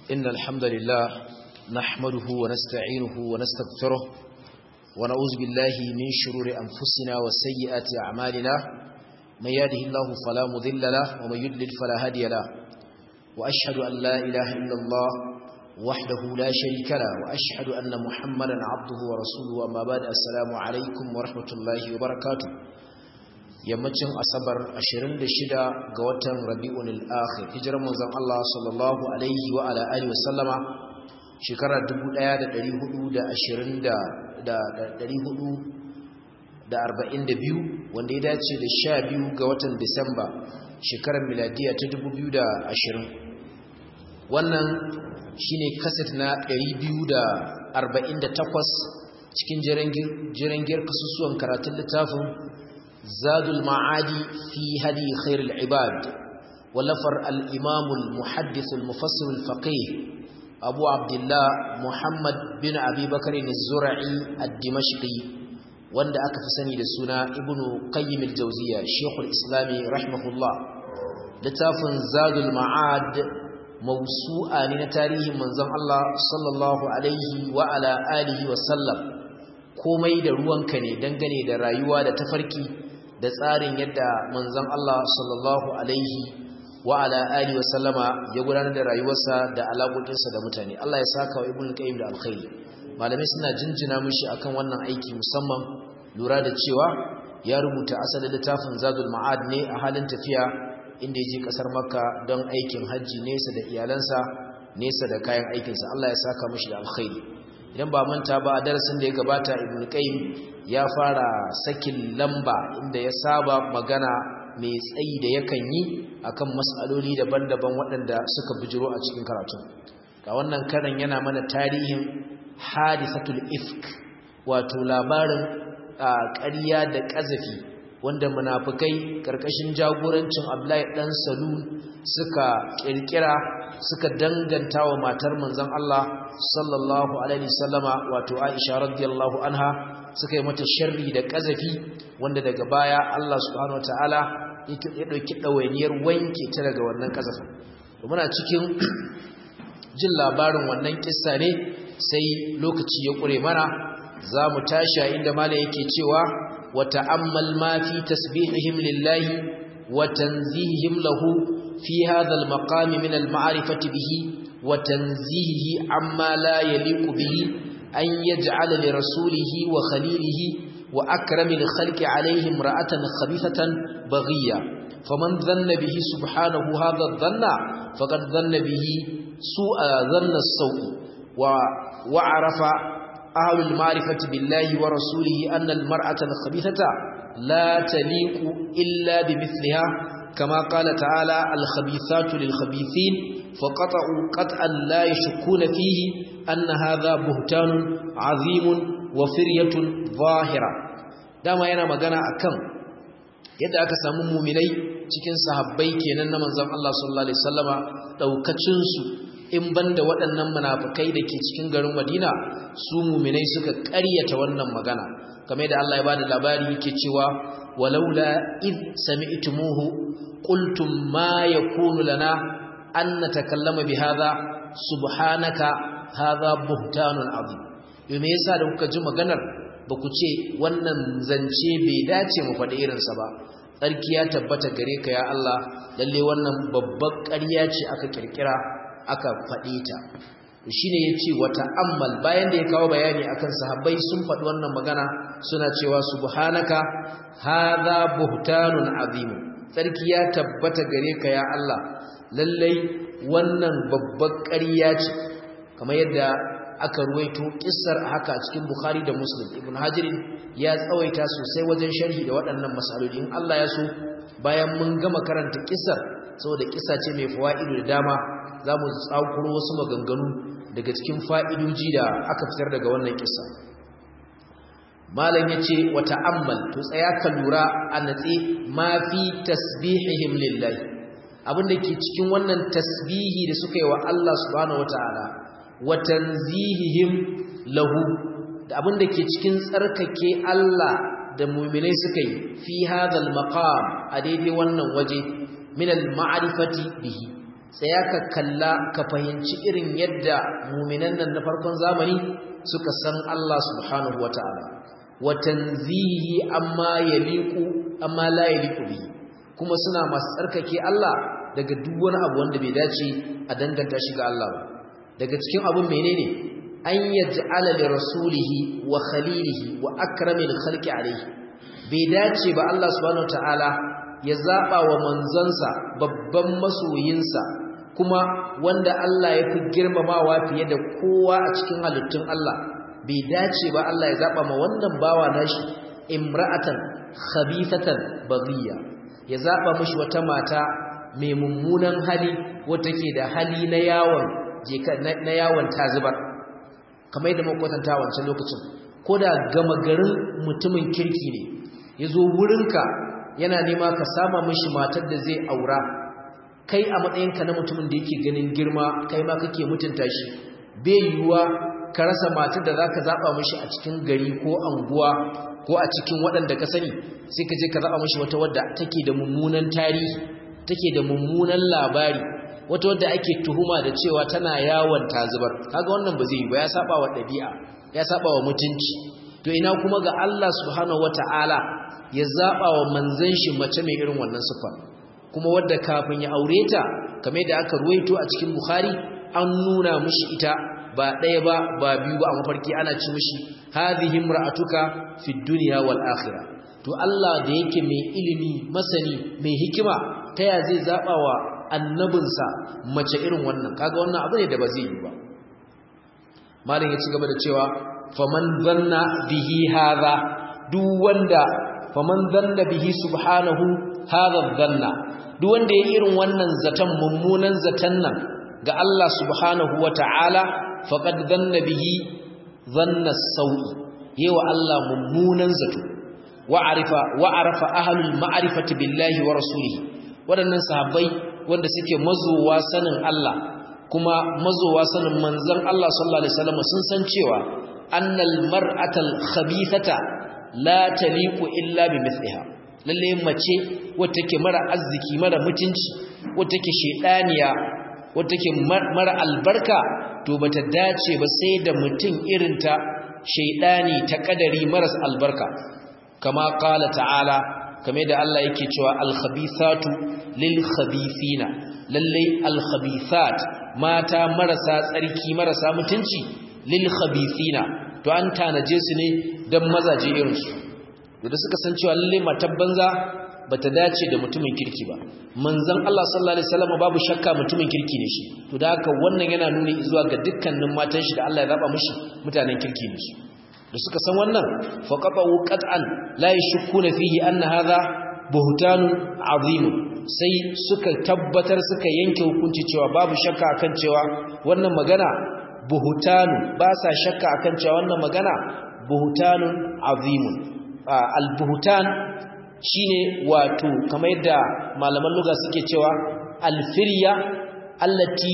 إن الحمد لله نحمده ونستعينه ونستغفره ونعوذ بالله من شرور أنفسنا وسيئات أعمالنا من يهده الله فلا مضل له ومن يضلل فلا هادي له وأشهد أن لا إله إلا الله وحده لا شريك له وأشهد أن محمدا عبده ورسوله أما بعد السلام عليكم ورحمة الله وبركاته yammacin asabar 26 ga watan rabi'un al-akhir hijiran manzon Allah sallallahu alaihi wa ala alihi wa sallama shekarar 1442 wanda ya dace da 12 ga watan Disamba shekarar miladiya ta 2020 wannan shine kaset na 248 cikin jirangiyar kasusuwan karatun littafin زاد المعادي في هدي خير العباد ولفر الإمام المحدث المفسر الفقيه أبو عبد الله محمد بن أبي بكر الزرعي الدمشقي وند أكفسني لسنا ابن قيم الجوزية شيخ الإسلام رحمه الله لتاف زاد المعاد موسوعة لنتاريه منزم الله صلى الله عليه وعلى آله وسلم komai da ruwanka ne dangane da rayuwa da tafarki da tsarin yadda manzon Allah sallallahu alaihi wa ala alihi wasallama ya gudanar da rayuwarsa da alaƙoƙinsa da mutane Allah ya saka wa Ibn Qayyim da alkhairi malamai suna jinjina mishi akan wannan aiki musamman lura da cewa ya rubuta asalin littafin Zadul Ma'ad ne a halin tafiya inda ya je kasar Makka don aikin haji nesa da iyalansa nesa da kayan aikinsa Allah ya saka mishi da alkhairi idan ba manta ba a darasin da ya gabata Ibn Qayyim ya fara sakin lamba inda ya saba magana mai tsayi da yakan yi akan mas'aloli daban-daban waɗanda suka bijiro a cikin karatu ga wannan karan yana mana tarihin hadisatul ifk wato labarin ƙarya da ƙazafi wanda munafikai karkashin jagorancin Abdullahi dan Salul suka kirkira suka danganta wa matar manzon Allah sallallahu alaihi wasallama wato Aisha radiyallahu anha suka yi mata sharri da kazafi wanda daga baya Allah subhanahu wataala ya dauki dawainiyar wanke ta daga wannan kazafin to muna cikin jin labarin wannan kissa ne sai lokaci ya kure mana zamu tashi inda malai yake cewa wa ta'ammal ma fi tasbihihim lillahi wa tanzihihim lahu fi hadha al-maqam min al-ma'rifati bihi wa tanzihihi amma la yaliqu bihi an yaj'ala li rasulihi wa khalilihi wa akramil khalqi alayhi imra'atan khabithatan baghiya faman dhanna bihi subhanahu hadha adh-dhanna faqad dhanna bihi su'a dhanna as-sawi wa 'arafa ahlul ma'rifati billahi wa rasulihi anna al-mar'ata al-khabithata la taliqu illa bimithliha kama qala ta'ala al-khabithatu lil-khabithin faqata'u qat'an la yashkuna fihi anna hadha buhtanun 'azimun wa firyatun zahira dama yana magana akan yadda aka samu mu'minai cikin sahabbai kenan na manzon Allah sallallahu alaihi wasallama daukacin su in banda waɗannan munafikai dake cikin garin Madina su mu'minai suka ƙaryata wannan magana kamar da Allah ya bada labari yake cewa walaula id sami'tumuhu qultum ma yakunu lana an natakallama bihadha subhanaka hadha buhtanun azim me yasa da kuka ji maganar ba ku ce wannan zance bai dace mu faɗi irinsa ba tsarki ya tabbata gare ka ya Allah lalle wannan babbar ƙarya ce aka kirkira aka faɗe ta shine yace wata ammal bayan da ya kawo bayani akan sahabbai sun faɗi wannan magana suna cewa subhanaka hadha buhtanun azim tsarki ya tabbata gare ka ya Allah lalle wannan babbar ƙarya ce kamar yadda aka ruwaito kissar haka a cikin Bukhari da Muslim Ibn Hajar ya tsawaita sosai wajen sharhi da waɗannan masaloli in Allah ya so bayan mun gama karanta kissar saboda kissa ce mai fawaidu da dama zamu tsakuro wasu maganganu daga cikin fa'idoji da aka fitar daga wannan kissa malam yace wa ta'ammal to tsaya ka lura a natsi ma fi tasbihihim lillahi abinda ke cikin wannan tasbihi da suka yi wa Allah subhanahu wataala wa tanzihihim lahu da abinda ke cikin tsarkake Allah da mu'minai suka yi fi hadal maqam a daidai wannan waje min al ma'rifati bihi tsaya ka kalla ka fahimci irin yadda mu'minan nan na farkon zamani suka san Allah subhanahu wataala wa tanzihi amma yaliqu amma la yaliqu bihi kuma suna masu tsarkake Allah daga duk wani abu wanda bai dace a danganta shi ga Allah ba daga cikin abun menene an yaj'ala li rasulihi wa khalilihi wa akramil khalqi alayhi bai dace ba Allah subhanahu wataala ya zaba wa manzansa babban masoyinsa kuma wanda Allah ya fi girmamawa fiye da kowa a cikin halittun Allah bai dace ba Allah ya zaba ma wannan bawa nashi imra'atan khabithatan baghiya ya zaba mishi wata mata mai mummunan hali wata ke da hali na yawon tazubar kamar yadda muka kwatanta wancan lokacin ko da gama garin mutumin kirki ne yazo wurinka yana nema ka sama mishi matar da zai aura kai a matsayinka na mutumin da yake ganin girma kai ma kake mutunta shi bai yiwuwa ka rasa matar da zaka zaba mishi a cikin gari ko anguwa ko a cikin waɗanda ka sani sai ka je ka zaba mishi wata wadda take da mummunan tarihi take da mummunan labari wata wadda ake tuhuma da cewa tana yawon tazubar kaga wannan ba zai yi ba ya saba wa dabi'a ya saba wa mutunci to ina kuma ga Allah subhanahu wataala ya zaba wa manzon shi mace mai irin wannan sifa kuma wadda kafin ya aure ta kamar da aka ruwaito a cikin Bukhari an nuna mishi ita ba ɗaya ba ba biyu ba a mafarki ana ci mishi hadhihi imra'atuka fid dunya wal akhirah to Allah da yake mai ilimi masani mai hikima ta ya zai zaba wa annabinsa mace irin wannan kaga wannan abu ne da ba zai yi ba malin ya ci gaba da cewa faman dhanna bihi hadha duk wanda faman dhanna bihi subhanahu hadha dhanna duk wanda ya irin wannan zaton mummunan zaton nan ga Allah subhanahu wata'ala faqad dhanna bihi dhanna as-sawi yawa Allah mummunan zato wa arafa ahlul ma'rifati billahi wa rasulihi wadannan sahabbai wanda suke mazowa sanin Allah kuma mazowa sanin manzon Allah sallallahu alaihi wasallam sun san cewa annal mar'atal khabithata la taliqu illa bimithliha lalle mace wacce take mara arziki mara mutunci wacce take shedaniya wacce take mara albarka to bata dace ba sai da mutun irinta shedani ta kadari maras albarka kama qala ta'ala kame da Allah yake cewa al-khabithatu lil-khabithina lalle al-khabithat mata marasa tsarki marasa mutunci lil-khabithina to an tanaje su ne dan mazaje irin su da suka san cewa lalle matar banza bata dace da mutumin kirki ba manzon Allah sallallahu alaihi wasallam babu shakka mutumin kirki ne shi to da haka wannan yana nuni zuwa ga dukkanin matan shi da Allah ya zaba mishi mutanen kirki ne su da suka san wannan faqatu qat'an la yashkuna fihi anna hadha buhtanun azim sai suka tabbatar suka yanke hukunci cewa babu shakka akan cewa wannan magana buhtanu ba sa shakka akan cewa wannan magana buhtanun azim al-buhtan shine wato kamar yadda malaman lugha suke cewa al-firya allati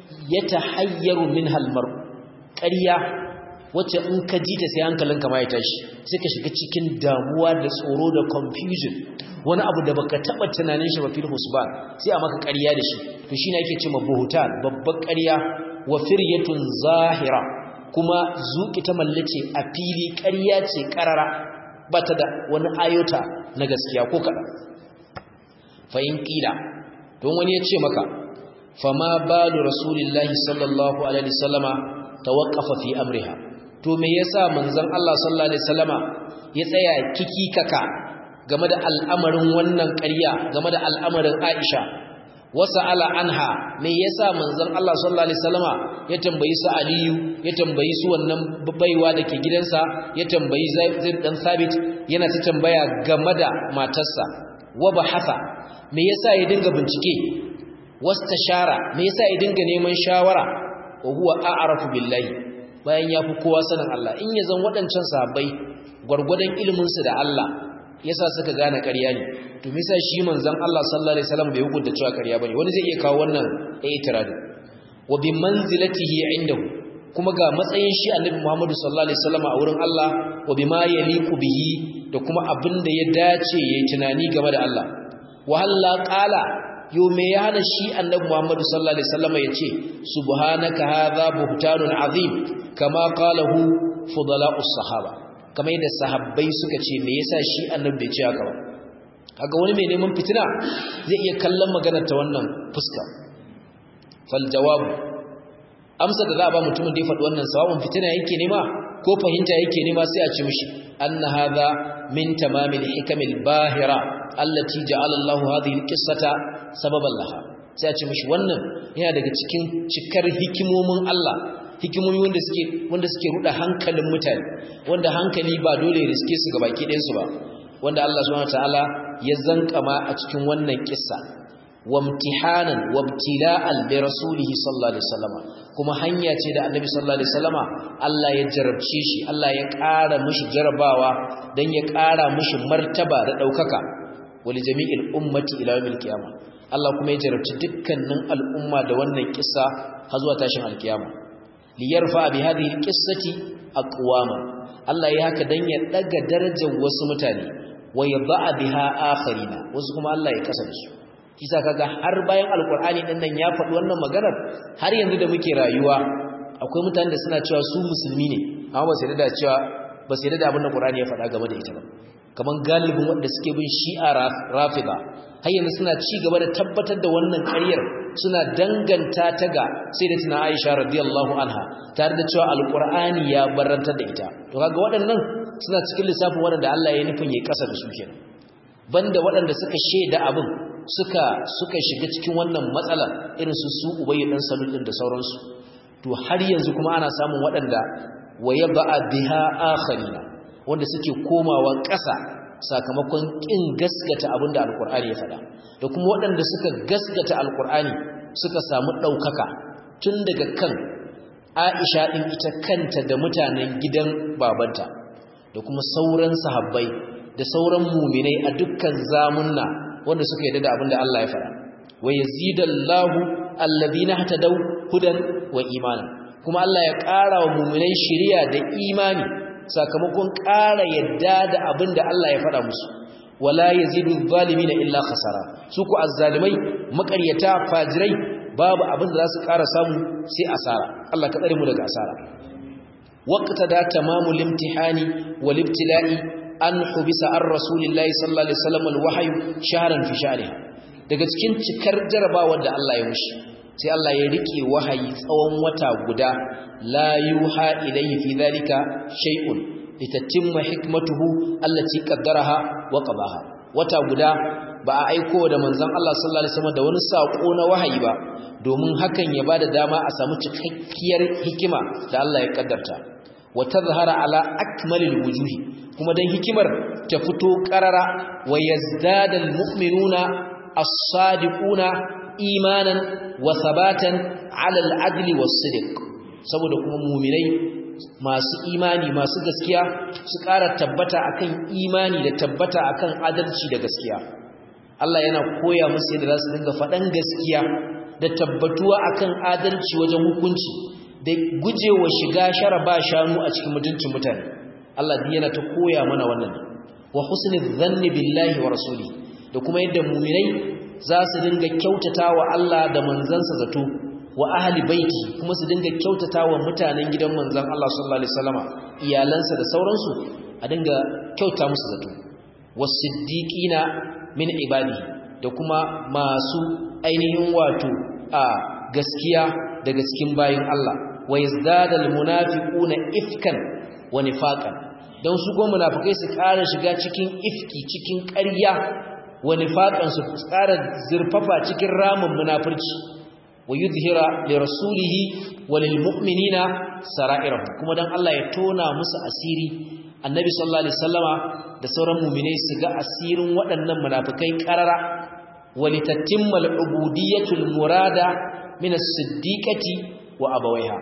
yatahayyaru minha al-mar ƙarya wacce in ka ji ta sai hankalinka ma ya tashi sai ka shiga cikin damuwa da tsoro da confusion wani abu da baka taba tunanin shi ba fil husban sai a maka ƙarya da shi to shine yake cewa buhutan babbar ƙarya wa firyatun zahira kuma zuki ta mallace a fili ƙarya ce karara bata da wani ayota na gaskiya ko kada fa in qila don wani ya ce maka fama balu rasulillahi sallallahu alaihi wasallama tawaqqafa fi amriha to me yasa manzon Allah sallallahu alaihi wasallama ya tsaya kikikaka game da al'amarin wannan ƙarya game da al'amarin Aisha wasa'ala anha me yasa manzon Allah sallallahu alaihi wasallama ya tambayi su Aliyu ya tambayi su wannan baiwa dake gidansa ya tambayi Zaid dan Sabit yana ta tambaya game da matarsa wa bahatha me yasa ya dinga bincike wastashara me yasa ya dinga neman shawara wa huwa a'rafu billahi bayan ya fi kowa sanin Allah in ya zan waɗancan sahabbai gwargwadon iliminsu da Allah yasa suka gane ƙarya ne to me yasa shi manzon Allah sallallahu alaihi wasallam bai hukunta cewa ƙarya bane wani zai iya kawo wannan itiradi wa bi manzilatihi indahu kuma ga matsayin shi annabi Muhammad sallallahu alaihi wasallam a wurin Allah wa bima yaliqu bihi da kuma abin da ya dace yayi tunani game da Allah wa halla qala yo me ya hana shi annabi Muhammad sallallahu alaihi wasallam yace subhanaka hadha buhtanun azim kama qalahu fudala'us sahaba kamar yadda sahabbai suka ce me yasa shi annabi bai ce haka ba kaga wani mai neman fitina zai iya kallon maganar ta wannan fuska fal jawab amsa da za a ba mutumin da ya faɗi wannan sawabin fitina yake nema ko fahimta yake nema sai a ce mishi anna hadha min tamamil hikamil bahira allati ja'ala Allah hadhihi alqissata sababan laha sai a ce mishi wannan yana daga cikin cikar hikimomin Allah hikimomi wanda suke ruda hankalin mutane wanda hankali ba dole ya riske su gabaki ɗayan su ba wanda Allah subhanahu wataala ya zankama a cikin wannan kissa wamtihanan wabtila'an li rasulih sallallahu alaihi wasallam kuma hanya ce da annabi sallallahu alaihi wasallama Allah ya jarabce shi Allah ya ƙara mishi jarabawa dan ya ƙara mishi martaba da daukaka wali jami'il ummati ila yawmil qiyamah Allah kuma ya jarabci dukkanin al'umma da wannan kissa har zuwa tashin alkiyama li yarfa bi hadhihi alqissati aqwama Allah ya haka dan ya daga darajar wasu mutane wa yadha biha akharina wasu kuma Allah ya kasa da su kisa kaga har bayan alkur'ani din nan ya faɗi wannan maganar har yanzu da muke rayuwa akwai mutanen da suna cewa su musulmi ne amma ba su yarda cewa ba su yarda da abin da Qur'ani ya faɗa game da ita ba kaman galibin wanda suke bin Shi'a Rafida har yanzu suna ci gaba da tabbatar da wannan ƙaryar suna danganta ta ga sayyidatina Aisha radiyallahu anha tare da cewa alkur'ani ya barantar da ita to kaga waɗannan suna cikin lissafin wanda Allah ya nufin ya kasa da su kenan banda waɗanda suka sheda abin suka shiga cikin wannan matsala irin su Ubayy dan Salul din da sauransu to har yanzu kuma ana samun waɗanda wayaba biha akharina wanda suke komawa ƙasa sakamakon kin gaskata abinda alqur'ani ya faɗa da kuma waɗanda suka gaskata alqur'ani suka samu daukaka tun daga kan Aisha din ita kanta da mutanen gidan babanta da kuma sauran sahabbai da sauran mu'minai a dukkan zamunna wanda suka yarda da abin da Allah ya fara wa yazidallahu alladhina hatadaw hudan wa imana kuma Allah ya ƙara wa mu'minai shiriya da imani sakamakon ƙara yadda da abin da Allah ya fara musu wala yazidu zalimina illa khasara su ku azzalimai maƙaryata fajirai babu abin da za su ƙara samu sai asara Allah ka tsare mu daga asara waqta da tamamul imtihani wal ibtila'i an hubisa an rasulillahi sallallahu alaihi wasallam alwahyu shahran fi sha'riha daga cikin cikar jarabawar da Allah ya mushi sai Allah ya rike wahayi tsawon wata guda la yuha ilayhi fi dhalika shay'un litatimma hikmatuhu allati qaddaraha wa qabaha wata guda ba a aiko da manzon Allah sallallahu alaihi wasallam da wani sako na wahayi ba domin hakan ya bada dama a samu cikakkiyar hikima da Allah ya kaddarta wa tazhara ala akmalil wujuhi kuma dan hikimar ta fito karara wa yazdadal mu'minuna as-sadiquna imanan wa thabatan ala al-adli was-sidq saboda kuma mu'minai masu imani masu gaskiya su ƙara tabbata akan imani da tabbata akan adalci da gaskiya Allah yana koya musu yadda za su dinga faɗan gaskiya da tabbatuwa akan adalci wajen hukunci da gujewa shiga sharaba shanu a cikin mutuncin mutane Allah din yana ta koya mana wannan wa husnul dhanni billahi wa rasuli da kuma yadda mu'minai za su dinga kyautatawa Allah da manzansa zato wa ahli baiti kuma su dinga kyautatawa mutanen gidan manzon Allah sallallahu alaihi wasallama iyalansa da sauransu a dinga kyauta musu zato was-siddiqina min ibadi da kuma masu ainihin wato a gaskiya daga cikin bayin Allah wa yazdadal munafiquna ifkan wa nifaqan dan su go munafikai su ƙara shiga cikin ifki cikin ƙarya wa nifaqan su ƙara zurfafa cikin ramin munafurci wa yuzhira li rasulihi wa lil mu'minina sara'irahu kuma dan Allah ya tona musu asiri annabi sallallahu alaihi wasallama da sauran mu'minai su ga asirin waɗannan munafikai ƙarara wa litatimma al ubudiyatul murada min as-siddiqati wa abawaiha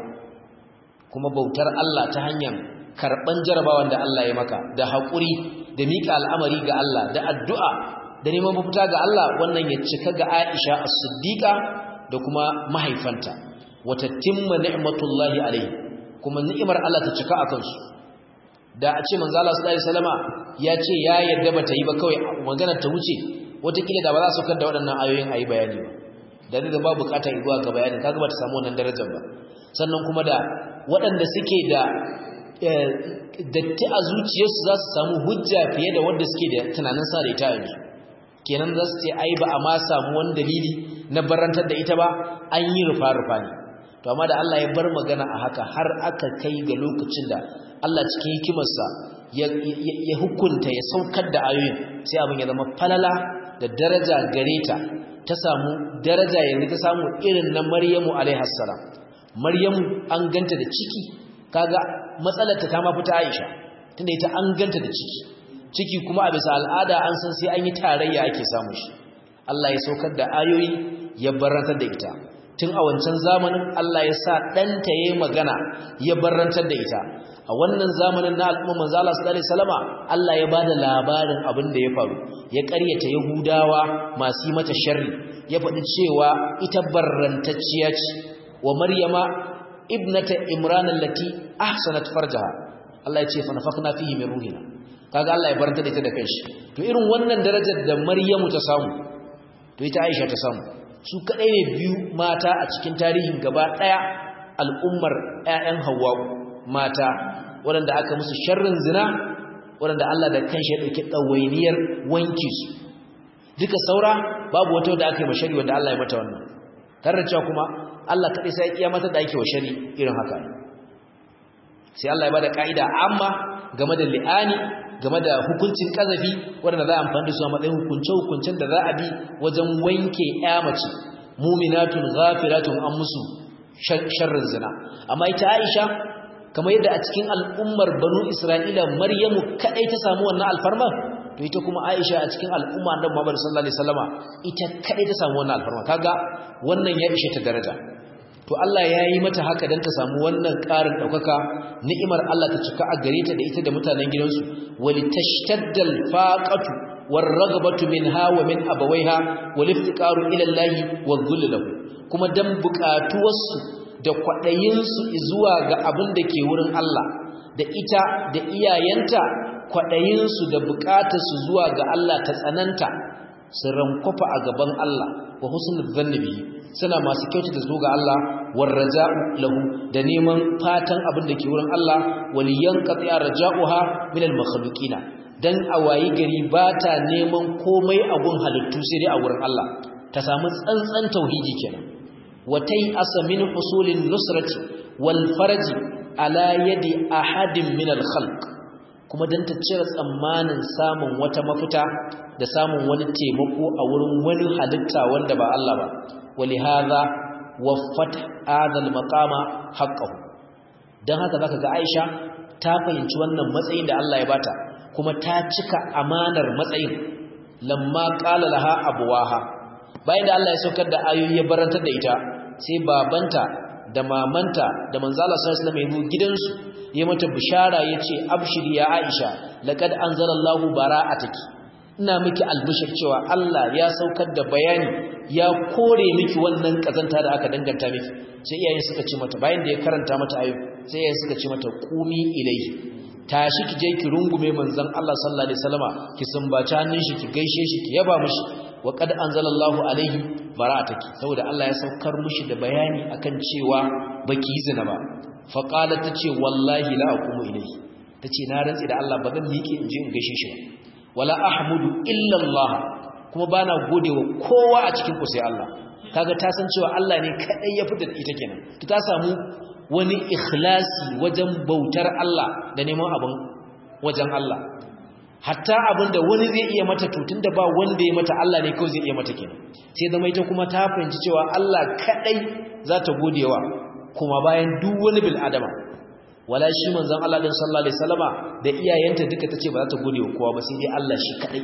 kuma bautar Allah ta hanyar karban jarabawan da Allah ya maka da haƙuri da mika al'amari ga Allah da addu'a da neman mafita ga Allah wannan ya cika ga Aisha as-Siddiqa da kuma mahaifanta wata timma ni'matullahi alaihi kuma ni'imar Allah ta cika akan su da a ce manzo Allah sallallahu alaihi wasallama ya ce ya yarda bata yi ba kawai maganar ta wuce wataƙila da ba za su kanta waɗannan ayoyin ayi bayani ba da ba buƙatar zuwa ga bayani kaga ba ta samu wannan darajar ba sannan kuma da waɗanda suke da datti a zuciyarsu za su samu hujja fiye da wanda suke da tunanin sa da ita yanzu kenan za su ce ai ba a ma samu wani dalili na barantar da ita ba an yi rufa-rufa ne to amma da Allah ya bar magana a haka har aka kai ga lokacin da Allah cikin hikimarsa ya hukunta ya saukar da ayoyin sai abin ya zama falala da daraja gare ta ta samu daraja yanzu ta samu irin na Maryamu alaiha salam Maryamu an ganta da ciki kaga matsalar ta ma fita Aisha tunda ita an ganta da ciki kuma a bisa al'ada an san sai an yi tarayya ake samu shi Allah ya saukar da ayoyi ya barantar da ita tun a wancan zamanin Allah ya sa ɗanta yayin magana ya barantar da ita a wannan zamanin na al'umma manzo Allah sallallahu alaihi wasallama Allah ya bada labarin abin da ya faru ya ƙaryata Yahudawa masu yi mata sharri ya faɗi cewa ita barrantacciya ce wa Maryama ibnata Imran allati ahsanat farjaha Allah ya ce fa nafakhna fihi min ruhina kaga Allah ya baranta da ita da kanshi to irin wannan darajar da Maryamu ta samu to ita Aisha ta samu su kadai ne biyu mata a cikin tarihin gaba daya al'ummar ƴaƴan Hawwa mata waɗanda aka musu sharrin zina waɗanda Allah da kanshi ya dauki dawainiyar wanki su duka saura babu wata da aka yi mashari wanda Allah ya mata wannan tare cewa kuma Allah kadai sai ya mata da ake wa shari irin haka sai Allah ya bada kaida amma game da li'ani game da hukuncin kazafi wanda za a amfani da su a matsayin hukuncen da za a bi wajen wanke ƴa mace mu'minatun ghafiratun an musu sharrin zina amma ita Aisha kamar yadda a cikin al'ummar Banu Isra'ila Maryamu kadai ta samu wannan alfarma to ita kuma Aisha a cikin al'umma Annabi Muhammad sallallahu alaihi wasallama ita kadai ta samu wannan alfarma kaga wannan ya ishe ta daraja to Allah ya yi mata haka don ta samu wannan ƙarin ɗaukaka ni'imar Allah ta cika a gare ta da ita da mutanen gidansu wali tashtaddal faqatu warragabatu minha wa min abawaiha wal iftiqaru ila Allah wa dhull lahu kuma dan buƙatuwarsu da kwaɗayinsu zuwa ga abin da ke wurin Allah da ita da iyayenta kwaɗayinsu da buƙatarsu zuwa ga Allah ta tsananta su rankwafa a gaban Allah wa husnul dhanni bihi suna masu kyautu da ga Allah warraja'u lahu da neman fatan abin da ke wurin Allah waliyan qati'a raja'uha min al-makhluqina dan awayi gari ba ta neman komai a gun halittu sai dai a wurin Allah ta samu tsantsan tauhidi kenan watai asamin husulin nusrati wal farji ala yadi ahadin min al-khalq kuma dan ta cire tsammanin samun wata mafita da samun wani taimako a wurin wani halitta wanda ba Allah ba ولهذا وفت هذا المقام حقه dan haka zaka ga Aisha ta fahimci wannan matsayin da Allah ya bata kuma ta cika amanar matsayin lamma qala laha abwaha bayan da Allah ya saukar da ayoyi ya barantar da ita sai babanta da mamanta da manzo Allah sallallahu alaihi wasallam ya zo gidansu ya mata bishara yace abshiri ya Aisha laqad anzalallahu bara'ataki ina miki albishir cewa Allah ya saukar da bayani ya kore miki wannan kazanta da aka danganta miki sai iyayen suka ce mata bayan da ya karanta mata ayu sai iyayen suka ce mata qumi ilai tashi ki je ki rungume manzon Allah sallallahu alaihi wasallama ki sumbaci hannun shi ki gaishe shi ki yaba mishi wa qad anzalallahu alaihi bara'ataki saboda Allah ya saukar mishi da bayani akan cewa baki yi zina ba fa qalat tace wallahi la aqumu ilai tace na rantsi da Allah ba zan miƙe in je in gaishe shi ba wala ahmudu illa Allah kuma bana godewa kowa a cikin ku sai Allah kaga ta san cewa Allah ne kadai ya fitar ita kenan to ta samu wani ikhlasi wajen bautar Allah da neman abin wajen Allah hatta abinda wani zai iya mata tutun da ba wanda ya mata Allah ne kawai zai iya mata kenan sai zama ita kuma ta fahimci cewa Allah kadai za ta godewa kuma bayan duk wani bil adama wala shi manzon Allah din sallallahu alaihi wasallama da iyayenta duka tace ba za ta gode wa kowa ba sai dai Allah shi kadai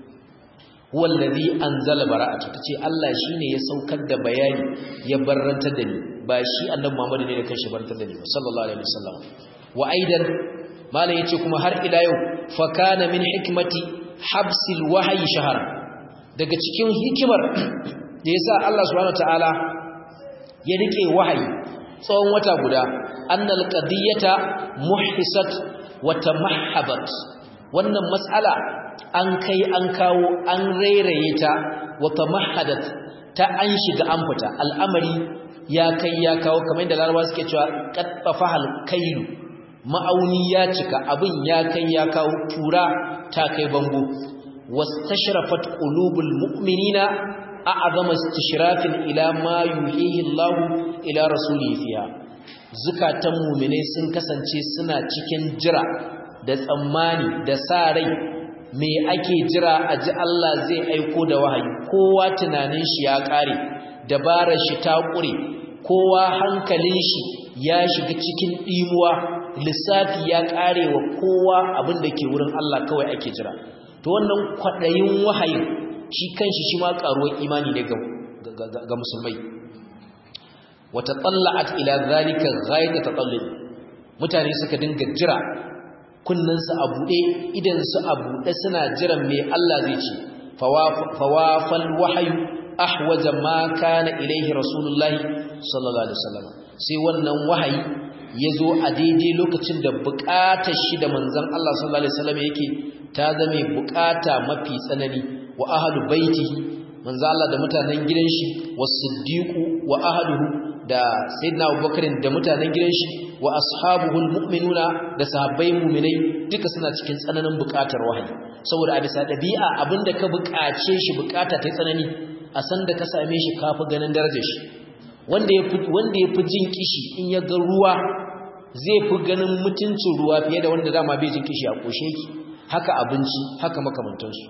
wallazi anzala bara'atu tace Allah shine ya saukar da bayani ya barrantar da ni ba shi annabi Muhammad ne da kanshi barrantar da ni sallallahu alaihi wasallam wa aidan malai yace kuma har ila yau fa kana min hikmati habsil wahyi shahara daga cikin hikimar da yasa Allah subhanahu wataala ya rike wahayi tsawon wata guda annal qadiyata muhsisat wa tamahhabat wannan mas'ala an kai an kawo an rairaye ta wata mahadat ta an shiga an fita al'amari ya kai ya kawo kamar yadda larabawa suke cewa qattafahal kailu ma'auni ya cika abin ya kai ya kawo tura ta kai bango wastashrafat qulubul mu'minina a'zama istishrafin ila ma yuhihi Allah ila rasulihi fiha zukatan mu'minai sun kasance suna cikin jira da tsammani da sa rai me ake jira a ji Allah zai aiko da wahayi kowa tunanin shi ya kare dabarar shi ta kure kowa hankalin shi ya shiga cikin dimuwa lissafi ya kare wa kowa abin da ke wurin Allah kawai ake jira to wannan kwadayin wahayi shi kanshi shi ma karuwar imani ne ga musulmai wata talla'at ila zalika ghayat tatallul mutane suka dinga jira kunnansu a buɗe idansu a buɗe suna jiran me Allah zai ce fawafal wahyu ahwaja ma kana ilaihi rasulullahi sallallahu alaihi wasallam sai wannan wahayi yazo a daidai lokacin da buƙatar shi da manzon Allah sallallahu alaihi wasallam yake ta zame buƙata mafi tsanani wa ahlul baitihi manzon Allah da mutanen gidan shi was-siddiqu wa ahluhu da sayyidina Abubakar da mutanen gidan shi wa ashabuhul mu'minuna da sahabbai mu'minai duka suna cikin tsananin buƙatar wahayi saboda a bisa dabi'a abinda ka buƙace shi buƙata ta tsanani a san da ka same shi kafi ganin darajar shi wanda yafi jin kishi in ya ga ruwa zai fi ganin mutuncin ruwa fiye da wanda dama bai jin kishi a koshe ki haka abinci haka makamantansu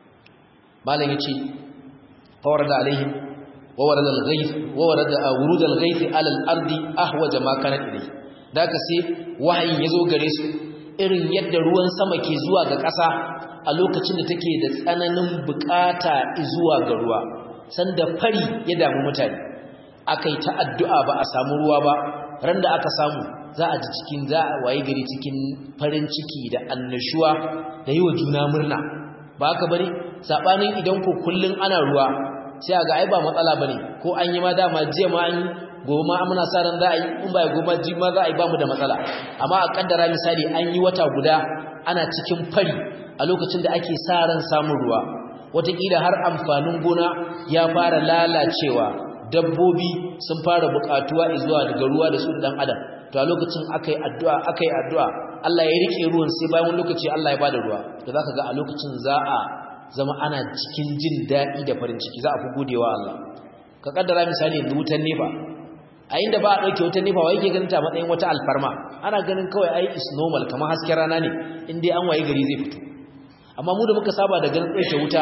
malam yace fawarada alaihim وورد الغيث وورد ورود الغيث على الارض احوج ما كانت اليه daka sai wahayin yazo gare su irin yadda ruwan sama ke zuwa ga ƙasa a lokacin da take da tsananin bukata zuwa ga ruwa sanda fari ya damu mutane akai ta addu'a ba a samu ruwa ba ran da aka samu za a ji cikin za a waye gari cikin farin ciki da annashuwa da yiwa juna murna ba haka bane sabanin idan ku kullun ana ruwa sai ga ai ba matsala bane ko an yi ma dama jiya ma an yi gobe ma muna sa ran za a yi in ba gobe ji ma za a yi ba mu da matsala amma a kaddara misali an yi wata guda ana cikin fari a lokacin da ake sa ran samun ruwa wataƙila har amfanin gona ya fara lalacewa dabbobi sun fara buƙatuwa zuwa daga ruwa da su da dan adam to a lokacin akai addu'a Allah ya rike ruwan sai bayan wani lokaci Allah ya bada ruwa to zaka ga a lokacin za a zama ana cikin jin daɗi da farin ciki za a fi godewa Allah ka kaddara misali yanzu wutan nefa a inda ba a ɗauke wutan nefa wa yake ganin ta matsayin wata alfarma ana ganin kawai ai is normal kamar hasken rana ne in dai an waye gari zai fito amma mu da muka saba da ganin ɗauke wuta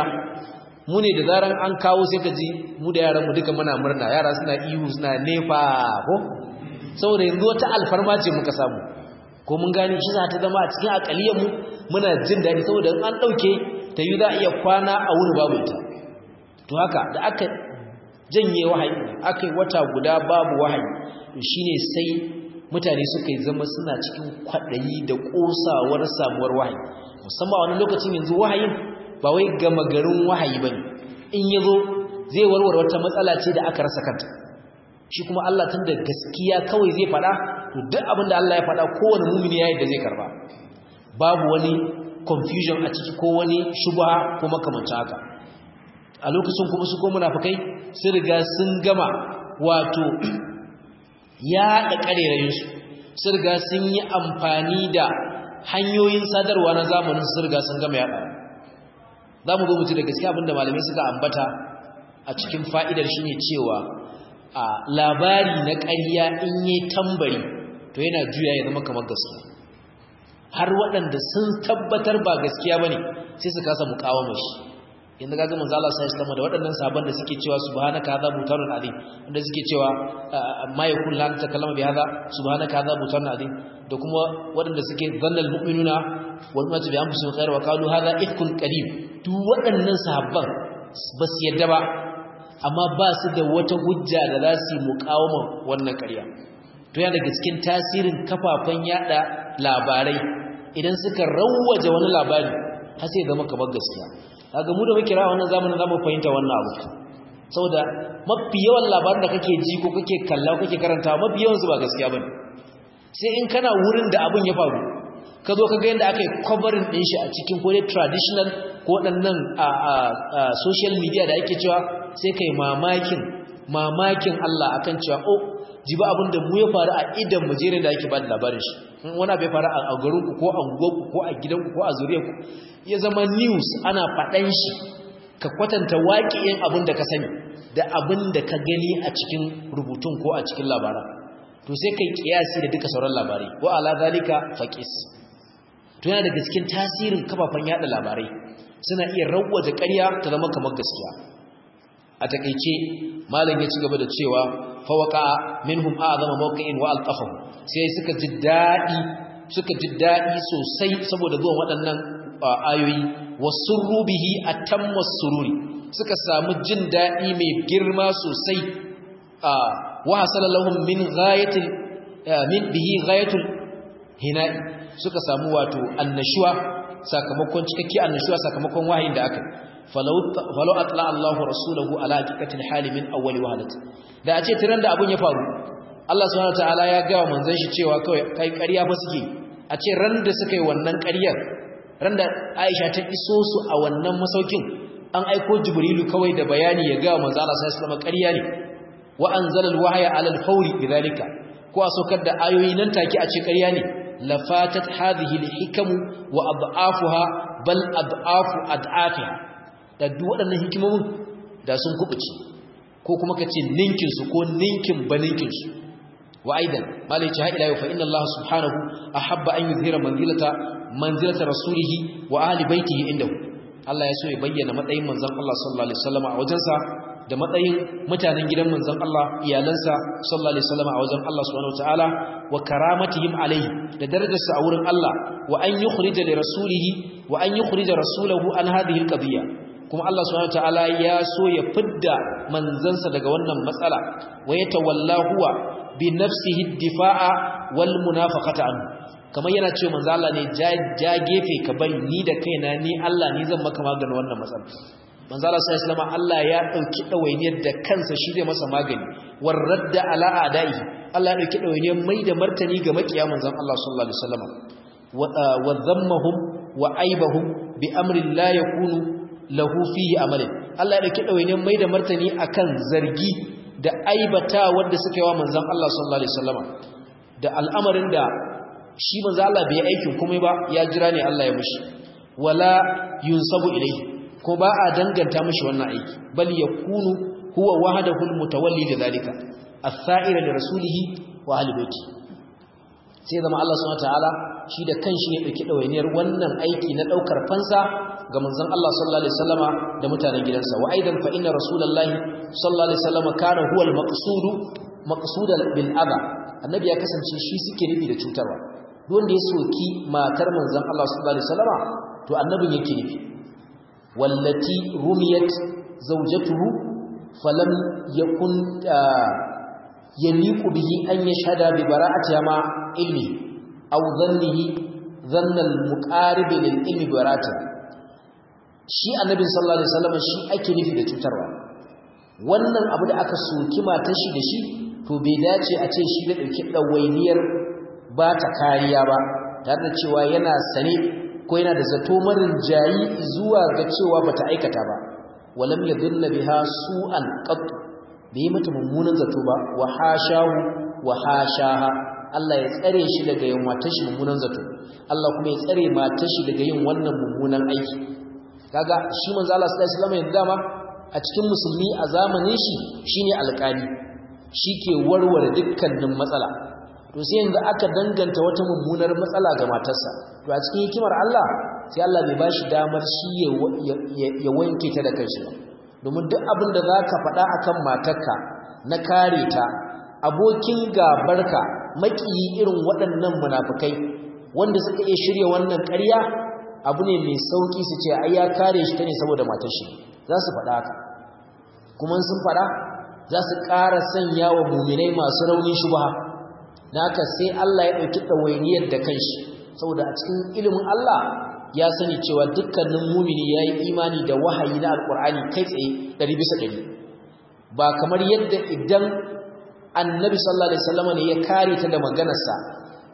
mu ne da zaran an kawo sai ka ji mu da yaran mu duka muna murna yara suna ihu suna nefa ko saboda yanzu wata alfarma ce muka samu ko mun gane shi za ta zama a cikin akaliyar mu muna jin daɗi saboda in an ɗauke ta yi za a iya kwana a wuni babu ita to haka da aka janye wahayi aka yi wata guda babu wahayi to shine sai mutane suka yi zama suna cikin kwaɗayi da ƙosawar samuwar wahayi musamman wani lokacin yanzu wahayin ba wai gama garin wahayi ba ne in ya zo zai warware wata matsala ce da aka rasa kanta shi kuma Allah tun da gaskiya kawai zai faɗa to duk abin da Allah ya faɗa kowane mumini ya yadda zai karba babu wani confusion a ciki ko wani shubha ko makamancin haka a lokacin kuma su ko munafikai sun riga sun gama wato ya da karerayin su riga sun yi amfani da hanyoyin sadarwa na zamanin su riga sun gama yada zamu zo mu ji da gaskiya abinda malamai suka ambata a cikin fa'idar shine cewa a labari na ƙarya in yi tambari to yana juya ya zama kamar gaskiya har waɗanda sun tabbatar ba gaskiya bane sai su kasa mukawama shi inda kaga manzo Allah sai da waɗannan sahabban da suke cewa subhanaka hadha butanun azim wanda suke cewa ma yakun la takallama bi hadha subhanaka hadha butanun azim da kuma waɗanda suke zannal mu'minuna wal mu'minatu bi anfusihim khayra wa qalu hadha ifkun qadim duk waɗannan sahabban ba su yadda ba amma ba su da wata hujja da za su mukawama wannan ƙarya to yana daga cikin tasirin kafafen yada labarai idan suka rawwaje wani labari har sai zama kamar gaskiya kaga mu da muke rawa wannan zamanin zamu fahimta wannan abu saboda mafi yawan labarin da kake ji ko kake kalla ko kake karanta mafi yawan su ba gaskiya bane sai in kana wurin da abun ya faru ka zo ka ga yanda aka yi covering din shi a cikin ko dai traditional ko waɗannan social media da ake cewa sai kai mamakin Allah akan cewa jiba abin da mu ya faru a idan mujere da ake ba da labarin shi wani abu ya faru a garinku ko a unguwarku ko a gidanku ko a zuriyarku ya zama news ana faɗan shi ka kwatanta waƙiyin abin da ka sani da abin da ka gani a cikin rubutun ko a cikin labaran to sai kai kiyasi da duka sauran labarai wa ala zalika faqis to yana daga cikin tasirin kafafen yada labarai suna iya rawwaje ƙarya ta zama kamar gaskiya a takeice malam ya ci gaba da cewa fawqa minhum a'zama mawqi'in wa alqafahu sai suka ji dadi sosai saboda zuwan waɗannan ayoyi wasurru bihi atamma sururi suka samu jin dadi mai girma sosai wa hasala lahum min ghayatil ghayatul hina'i suka samu wato annashuwa sakamakon cikakke annashuwa sakamakon wahayin da aka falau atla Allahu rasulahu ala haqiqatil hali min awwal wahalat da a ce tiran da abun ya faru Allah subhanahu wataala ya ga manzon shi cewa kai ƙarya fa suke a ce ran da suka yi wannan ƙaryar ran da Aisha ta iso su a wannan masaukin an aiko Jibrilu kawai da bayani ya ga manzon Allah sallallahu alaihi wasallam ƙarya ne wa anzala alwahya ala alfawri bidhalika ko a saukar da ayoyi nan take a ce ƙarya ne lafatat hadhihi alhikam wa ad'afuha bal ad'afu ad'afiha da duk waɗannan hikimomin da sun kubuci ko kuma kace ninkin su ko ninkin baninkin su wa aidan malai ce ha ila yau fa inna Allah subhanahu ahabba an yuzhira manzilata rasulihi wa ahli baitihi indahu Allah ya so ya bayyana matsayin manzon Allah sallallahu alaihi wasallam a wajensa da matsayin mutanen gidan manzon Allah iyalansa sallallahu alaihi wasallam a wajen Allah subhanahu wataala wa karamatihim alaihi da darajarsa a wurin Allah wa an yukhrija li rasulihi wa an yukhrija rasulahu an hadhihi alqadiyya kuma Allah subhanahu wataala ya so ya fidda manzansa daga wannan matsala wa yatawalla huwa bi nafsihi ad-difa'a wal munafaqata anhu kamar yana cewa manzo Allah ne ja gefe ka bari ni da kaina ni Allah ni zan maka maganin wannan matsala manzo Allah sallallahu alaihi wasallam Allah ya dauki dawainiyar da kansa shi zai masa magani war radda ala adaihi Allah ya dauki dawainiyar mai da martani ga makiya manzon Allah sallallahu alaihi wasallam wa dhammahum wa aibahum bi amri la yakunu lahu fihi amalin Allah ya dauki dawainiyar mai da martani akan zargi da aibata wanda suka yi wa manzon Allah sallallahu alaihi wasallam da al'amarin da shi manzo Allah bai aikin komai ba ya jira ne Allah ya mishi wala yunsabu ilayhi ko ba a danganta mishi wannan aiki bal yakunu huwa wahdahu almutawalli lidhalika as-sa'ira li rasulihi wa ahli baiti sai zama Allah subhanahu wataala shi da kanshi ne dauki dawainiyar wannan aiki na daukar fansa ga manzon Allah sallallahu alaihi wasallama da mutanen gidansa wa aidan fa inna rasulullahi sallallahu alaihi wasallama kana huwa al-maqsudan bil adha annabi ya kasance shi suke nufi da cutarwa duk wanda ya soki matar manzon Allah sallallahu alaihi wasallama to annabin yake nufi wallati rumiyat zawjatuhu falam yakun yaliqu bihi an yashhada bi bara'atiha ma ilmi aw dhannihi dhanna al-muqarib lil ilmi bara'atiha shi annabi sallallahu alaihi wasallama shi ake nufi da cutarwa wannan abu da aka soki matar shi da shi to bai dace a ce shi da dauki dawainiyar ba ta kariya ba tare da cewa yana sane ko yana da zato marin jayi zuwa ga cewa bata aikata ba walam yadunna biha su'an qat bai mata mummunan zato ba wa hashahu wa hashaha Allah ya tsare shi daga yin matar shi mummunan zato Allah kuma ya tsare matar shi daga yin wannan mummunan aiki kaga shi manzo Allah sallallahu alaihi wasallam dama a cikin musulmi a zamanin shi shine alƙali shike warware dukkanin matsala to sai yanzu aka danganta wata mummunar matsala ga matarsa to a cikin hikimar Allah sai Allah bai bashi damar shi ya wanke ta da kanshi ba domin duk abin da zaka faɗa akan matarka na kare ta abokin gabarka makiyi irin waɗannan munafikai wanda suka iya shirye wannan ƙarya abu ne mai sauki su ce ai ya kare shi tane saboda matar shi za su faɗa haka kuma sun faɗa za su ƙara sanya wa mu'minai masu raunin shubha naka sai Allah ya dauki dawainiyar da kanshi saboda a cikin ilimin Allah ya sani cewa dukkanin mu'mini yayi imani da wahayi na alqur'ani kai tsaye 100% ba kamar yadda idan annabi sallallahu alaihi wasallam ne ya kare ta da maganarsa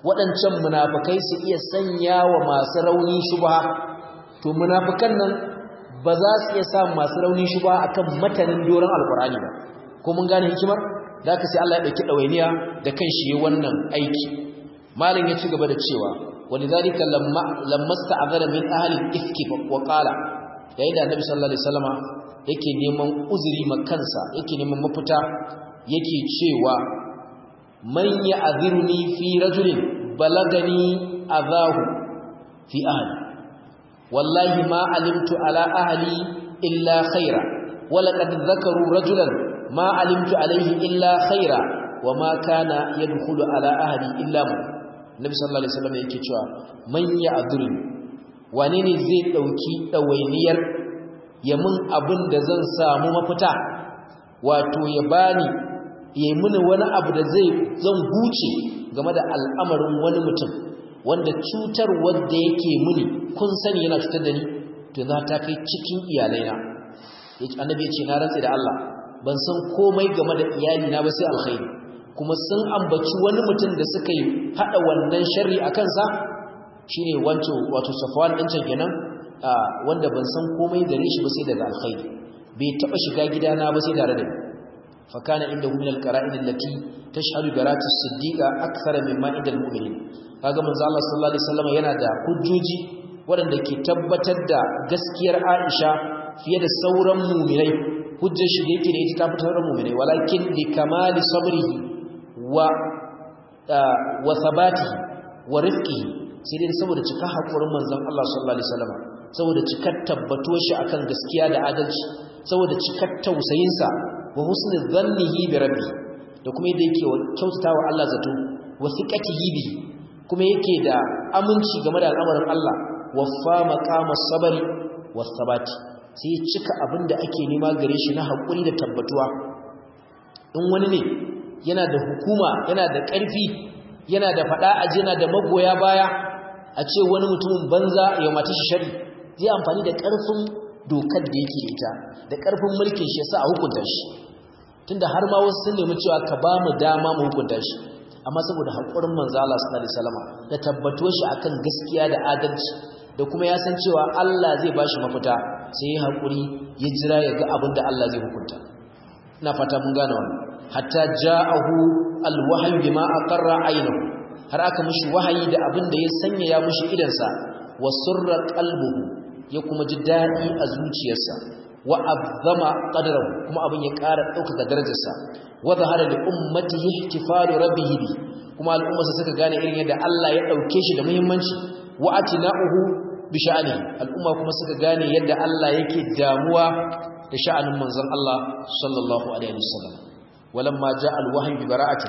waɗancan munafikai su iya sanya wa masu rauni shubha to munafikan nan ba za su iya sa masu rauni shubha akan matanin doron alqur'ani ba ko mun gane hikimar da aka sai Allah ya dauki dawainiya da kanshi yayin wannan aiki malin ya ci gaba da cewa walidhalika lamma sta'adhara min ahli al-ifki wa qala yayin da annabi sallallahu alaihi wasallama yake neman uzuri makansa yake neman mafita yake cewa man ya'dhiruni fi rajulin balagani adahu fi ahli wallahi ma alimtu ala ahli illa khaira walaqad dhakaru rajulan ma alimtu alayhi illa khaira wama kana yadkhulu ala ahli illa mu nabi sallallahu alaihi wasallam yake cewa man ya'dhuruni wane ne zai dauki dawainiyar ya mun abin da zan samu mafita wato ya bani yayi mini wani abu da zan huce game da al'amarin wani mutum wanda cutar wanda yake muni kun sani yana cutar da ni to za ta kai cikin iyalaina annabi ya ce na rantsi da Allah ban san komai game da iyalina ba sai alkhairi kuma sun ambaci wani mutum da suka yi hada wannan sharri akan sa shine wato Safwan din can kenan wanda ban san komai gare shi ba sai daga alkhairi bai taba shiga gidana ba sai tare da ni fa kana indahu min alqara'in allati tashhadu garatu as-siddiqa akthara mimma inda al-mu'minin kaga manzo Allah sallallahu alaihi wasallam yana da hujjoji waɗanda ke tabbatar da gaskiyar Aisha fiye da sauran mu'minai hujjar shi da yake da ita ta fitar da mu'minai walakin li kamali sabrihi wa thabatihi wa rifqihi sai dai saboda cika hakurin manzon Allah sallallahu alaihi wasallam saboda cikar tabbatuwar shi akan gaskiya da adalci saboda cikar tausayinsa wa husni dhannihi bi rabbi da kuma yadda yake kyautatawa Allah zato wa thiqatihi bi kuma yake da aminci game da al'amarin Allah waffa maqamas sabri was sabati sai cika abinda ake nema gare shi na hakuri da tabbatuwa in wani ne yana da hukuma yana da ƙarfi yana da fada aje yana da magoya baya a ce wani mutumin banza ya mata shi shari zai amfani da ƙarfin dokar da yake ita da ƙarfin mulkin shi yasa a hukunta shi tunda har ma wasu sun nemi cewa ka ba mu dama mu hukunta shi amma saboda hakurin manzo Allah sallallahu alaihi wasallam da tabbatuwar shi akan gaskiya da adalci da kuma ya san cewa Allah zai bashi mafita sai ya hakuri ya jira ya ga abin da Allah zai hukunta ina fata mun gane wannan hatta ja'ahu alwahyu bima aqarra aynahu har aka mishi wahayi da abin da ya sanya ya mishi idansa wa surra qalbuhu ya kuma ji dadi a zuciyarsa wa azzama qadrahu kuma abin ya ƙara ɗaukaka darajarsa wa zahara li ummatihi ihtifalu rabbihi bi kuma al'ummarsa suka gane irin yadda Allah ya dauke shi da muhimmanci wa atina'uhu bi sha'ani al'umma kuma suka gane yadda Allah yake damuwa da sha'anin manzon Allah sallallahu alaihi wasallam walamma ja'a al-wahyi bi bara'ati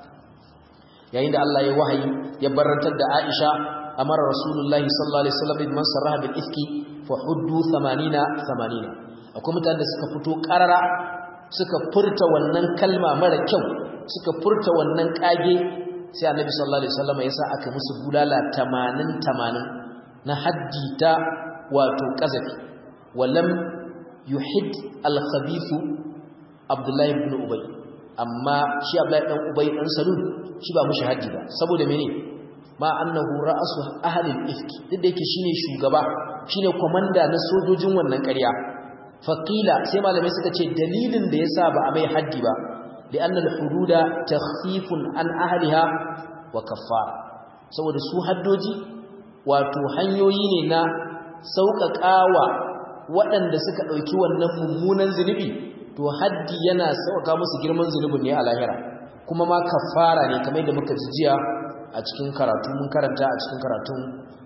yayin da Allah ya wahayi ya barantar da Aisha amara rasulullahi sallallahu alaihi wasallam bi man sarraha bil ifki fa huddu 80 akwai mutanen da suka fito karara suka furta wannan kalma mara kyau suka furta wannan kage sai annabi sallallahu alaihi wasallam ya sa aka musu bulala 80 na haddi ta wato kazafi walam yuhid al-khabith abdullahi ibn ubay amma shi abdullahi dan ubay dan salul shi ba mushi haddi ba saboda mene ma annahu ra'su ahli al-ifk duk da yake shine shugaba shine komanda na sojojin wannan ƙarya faqila sai malamai suka ce dalilin da yasa ba a mai haddi ba li'anna al-hududa takhfifun an ahliha wa kaffara saboda su haddoji wato hanyoyi ne na sauƙaƙawa waɗanda suka ɗauki wannan mummunan zunubi to haddi yana sauƙaƙa musu girman zunubin ne a lahira kuma ma kaffara ne kamar yadda muka ji jiya a cikin karatu mun karanta a cikin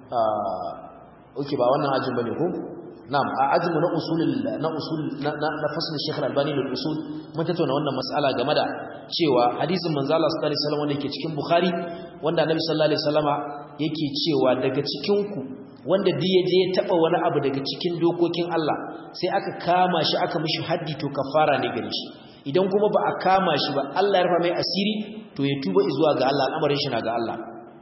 karatun ba wannan ajin bane ko na'am a ajin na usul na fasl Sheikh Al-Albani da usul mun tattauna wannan mas'ala game da cewa hadisin manzo Allah sallallahu alaihi wasallam wanda yake cikin Bukhari wanda Annabi sallallahu alaihi wasallama yake cewa daga cikin ku wanda duk yaje ya taba wani abu daga cikin dokokin Allah sai aka kama shi aka mishi haddi to kafara ne gare shi idan kuma ba a kama shi ba Allah ya rufa mai asiri to ya tuba zuwa ga Allah al'amarin shi na ga Allah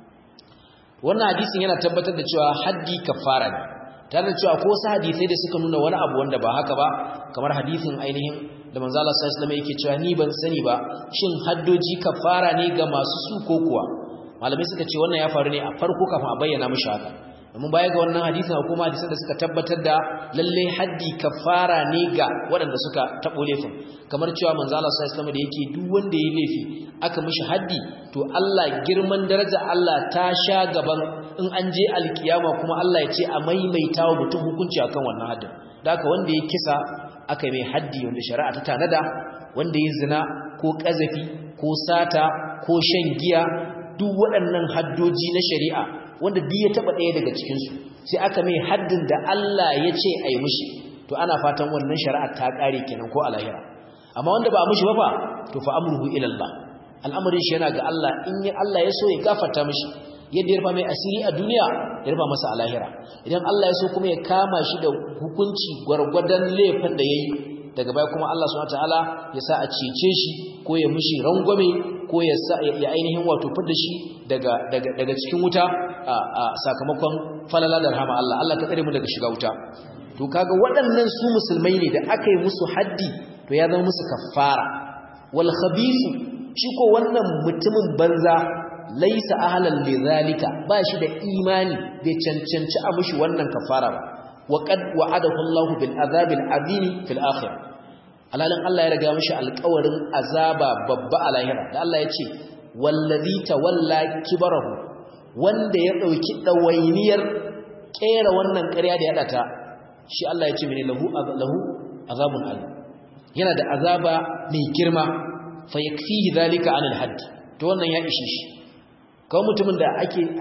wannan hadisin yana tabbatar da cewa haddi kafara ne tare da cewa ko wasu hadisai da suka nuna wani abu wanda ba haka ba kamar hadisin ainihin da manzo Allah sallallahu alaihi wasallam yake cewa ni ban sani ba shin haddoji kafara ne ga masu su ko kuwa malamai suka ce wannan ya faru ne a farko kafin a bayyana mishi haka domin baya ga wannan hadisin kuma hadisan da suka tabbatar da lalle haddi kafara ne ga waɗanda suka tabo laifin kamar cewa manzo Allah sallallahu alaihi wasallam da yake duk wanda yayi laifi aka mishi haddi to Allah girman daraja Allah ta sha gaban in an je alkiyama kuma Allah ya ce a maimaita wa mutum hukunci akan wannan haddin da haka wanda ya kisa aka mai haddi wanda shari'a ta tanada wanda ya zina ko kazafi ko sata ko shan giya duk waɗannan haddoji na shari'a wanda duk ya taba ɗaya daga cikin su sai aka mai haddin da Allah ya ce a yi mishi to ana fatan wannan shari'a ta ƙare kenan ko a lahira amma wanda ba a mishi ba fa to fa amruhu ila Allah al'amarin shi yana ga Allah in Allah ya so ya gafarta mishi yadda ya rufa mai asiri a duniya ya rufa masa a lahira idan Allah ya so kuma ya kama shi da hukunci gwargwadon laifin da yayi daga baya kuma Allah subhanahu wataala ya sa a cece shi ko ya mishi rangwame ko ya sa ya ainihin wato fidda shi daga cikin wuta a sakamakon falala da rahama Allah Allah ka tsare mu daga shiga wuta to kaga waɗannan su musulmai ne da aka yi musu haddi to ya zama musu kaffara wal khabithu shi ko wannan mutumin banza laisa ahlan lidhalika ba shi da imani bai cancanci a mushi wannan kafara ba wa qad wa'adahu Allahu bil azabil azim fil akhirah alalin Allah ya riga mishi alƙawarin azaba babba a lahira da Allah ya ce wallazi tawalla kibarahu wanda ya dauki dawainiyar kera wannan ƙarya da ya data shi Allah ya ce mene lahu azabun alim yana da azaba mai girma fa yakfihi zalika anil hadd to wannan ya ishe shi kawai mutumin da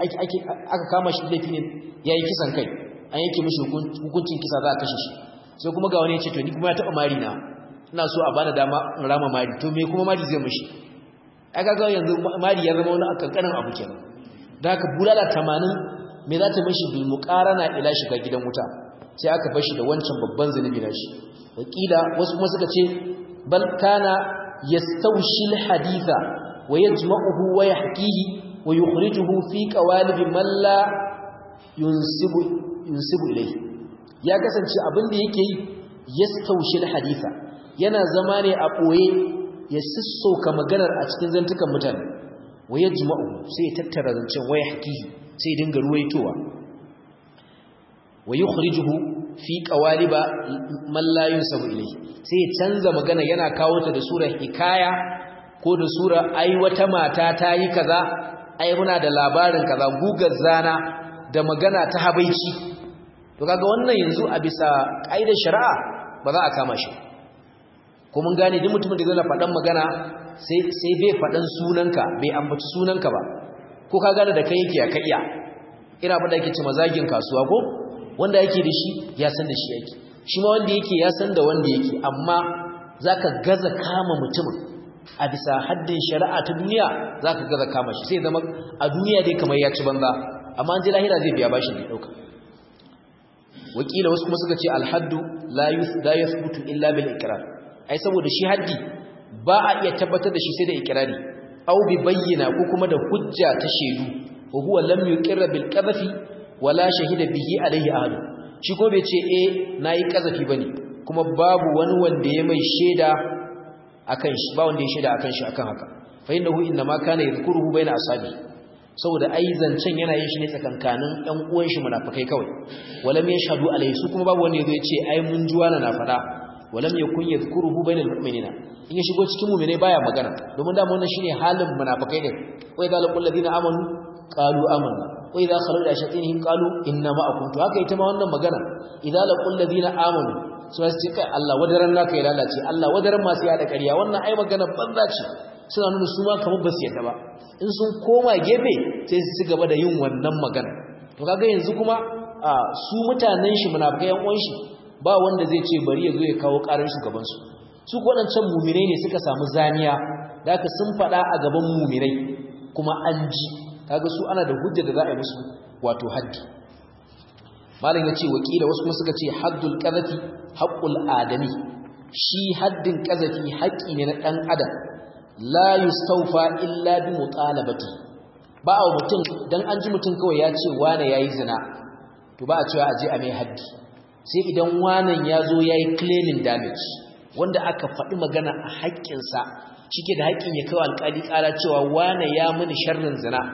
aka kama shi laifi ne ya yi kisan kai an yake mishi hukuncin kisa za a kashe shi sai kuma ga wani ya ce to ni kuma ya taɓa mari na ina so a bada dama in rama mari to me kuma mari zai mishi aka ga yanzu mari ya zama wani kankanin abu kenan da haka bulala 80 me za ta mishi bil muqarana ila shiga gidan wuta sai aka bar shi da wancan babban zanubi na shi wakila wasu kuma suka ce bal kana yastawshi al haditha wa yajma'uhu wa yahkihi ويخرجه في قوالب من لا ينسب إليه ya kasance abin da yake yi yastaushil haditha yana zama ne a boye ya sissauka maganar a cikin zantukan mutane waye juma'u sai ya tattara zancen waye hakihi sai dinga ruwaitowa waye yukhrijuhu fi qawaliba man la yunsabu ilayhi sai ya canza magana yana kawo ta da surar hikaya ko da sura ai wata mata ta yi kaza ai muna da labarin kaza gugar zana da magana ta habaici to kaga wannan yanzu a bisa kaidar shari'a ba za a kama shi ko mun gane duk mutumin da zai faɗan magana sai bai faɗan sunanka bai ambaci sunanka ba ko ka gane da kai yake ka iya ina faɗa yake ce mazagin kasuwa ko wanda yake da shi ya san da shi yake shi ma wanda yake ya san da wanda yake amma zaka gaza kama mutumin a bisa haddin shari'a ta duniya zaka gaza kama shi sai zama a duniya dai kamar ya ci banza amma an ji lahira zai biya bashi ne dauka wakila wasu kuma suka ce alhaddu la yathbutu illa bil iqrar ai saboda shi haddi ba a iya tabbatar da shi sai da iqrari aw bi bayyina ko kuma da hujja ta shedu wa huwa lam yuqirra bil qadhafi wala shahida bihi alayhi ahad shi ko bai ce nayi qadhafi bane kuma babu wani wanda ya mai sheda akan shi ba wanda ya sheda akan shi akan haka fa innahu inma kana yadhkuruhu baina ashabi saboda ai zancen yana yin shi ne tsakankanin ɗan uwan shi munafikai kawai walam yashhadu alayhi su kuma babu wanda ya ce ai mun juwa na fada walam yakun yadhkuruhu bainal mu'minina in ya shigo cikin mu'mine baya magana domin da wannan shine halin munafikai din wa idza laqul ladina amanu qalu amanna wa idza khalu ila shayatinihim qalu inna ma'akum to haka ita ma wannan magana idza laqul ladina amanu su ce kai Allah wadaran naka ya lalace Allah wadaran masu yada ƙarya wannan ai magana banza ce suna nuna su ma kamar ba su yadda ba in sun koma gefe sai su ci gaba da yin wannan magana to kaga yanzu kuma su mutanen shi munafikai yan uwan shi ba wanda zai ce bari ya zo ya kawo karar shugaban su ko wadancan mu'minai ne suka samu zaniya da haka sun fada a gaban mu'minai kuma an ji kaga su ana da hujja da za a yi musu wato haddi malam yace wakila wasu kuma suka ce haddul qadhafi haqqul adami shi haddin qadhafi haƙi ne na dan adam la yustawfa illa bi mutalabati ba a mutum dan an ji mutum kawai ya ce wane yayi zina to ba a cewa aje a mai haddi sai idan wanan yazo yayi claiming damage wanda aka faɗi magana a haƙƙin sa shike da haƙƙin ya kawo alƙali ƙara cewa wane ya muni sharrin zina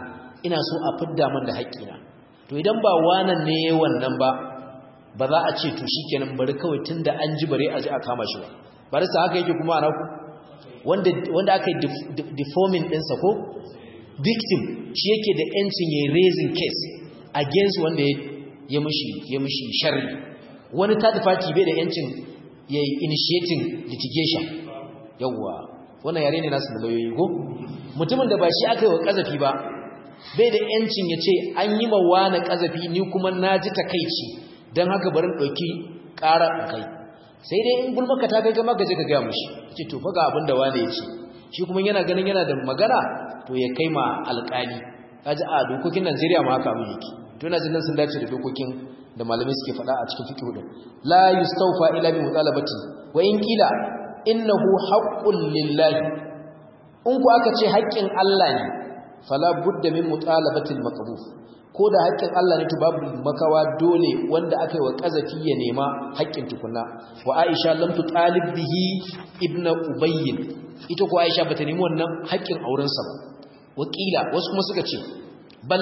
ina so a fidda min da haƙƙina to idan ba wannan ne wannan ba za a ce to shikenan bari kawai tunda an ji bare a ji a kama shi ba bari sa haka yake kuma anaku wanda aka yi deforming ɗinsa ko victim shi yake da yancin ya raising case against wanda ya mushi sharri wani third party bai da yancin ya initiating litigation yawwa wannan yare ne nasu da lauyoyi ko mutumin da ba shi aka yi wa kazafi ba bai da yancin ya ce an yi ma wani kazafi ni kuma na ji takaici don haka barin ɗauki ƙara a kai sai dai in gulmaka ta kai gama gaje ka gaya mushi ce to faga abin da wani ya ce shi kuma yana ganin yana da magana to ya kai ma alƙali kaji a dokokin Najeriya ma haka abin yake to ina jin sun dace da dokokin da malamai suke faɗa a cikin fiqh din la yustawfa ila bi mutalabati wa in qila innahu haqqun lillahi in ku aka ce haƙƙin Allah ne fala budda min mutalabati al-maqbuf ko da haƙƙin Allah ne to babu makawa dole wanda aka yi wa kazafi ya nema haƙƙin tukunna wa Aisha lam tutalib bihi ibnu Ubayy ita ko Aisha bata nemi wannan haƙƙin auren sa ba wakila wasu kuma suka ce bal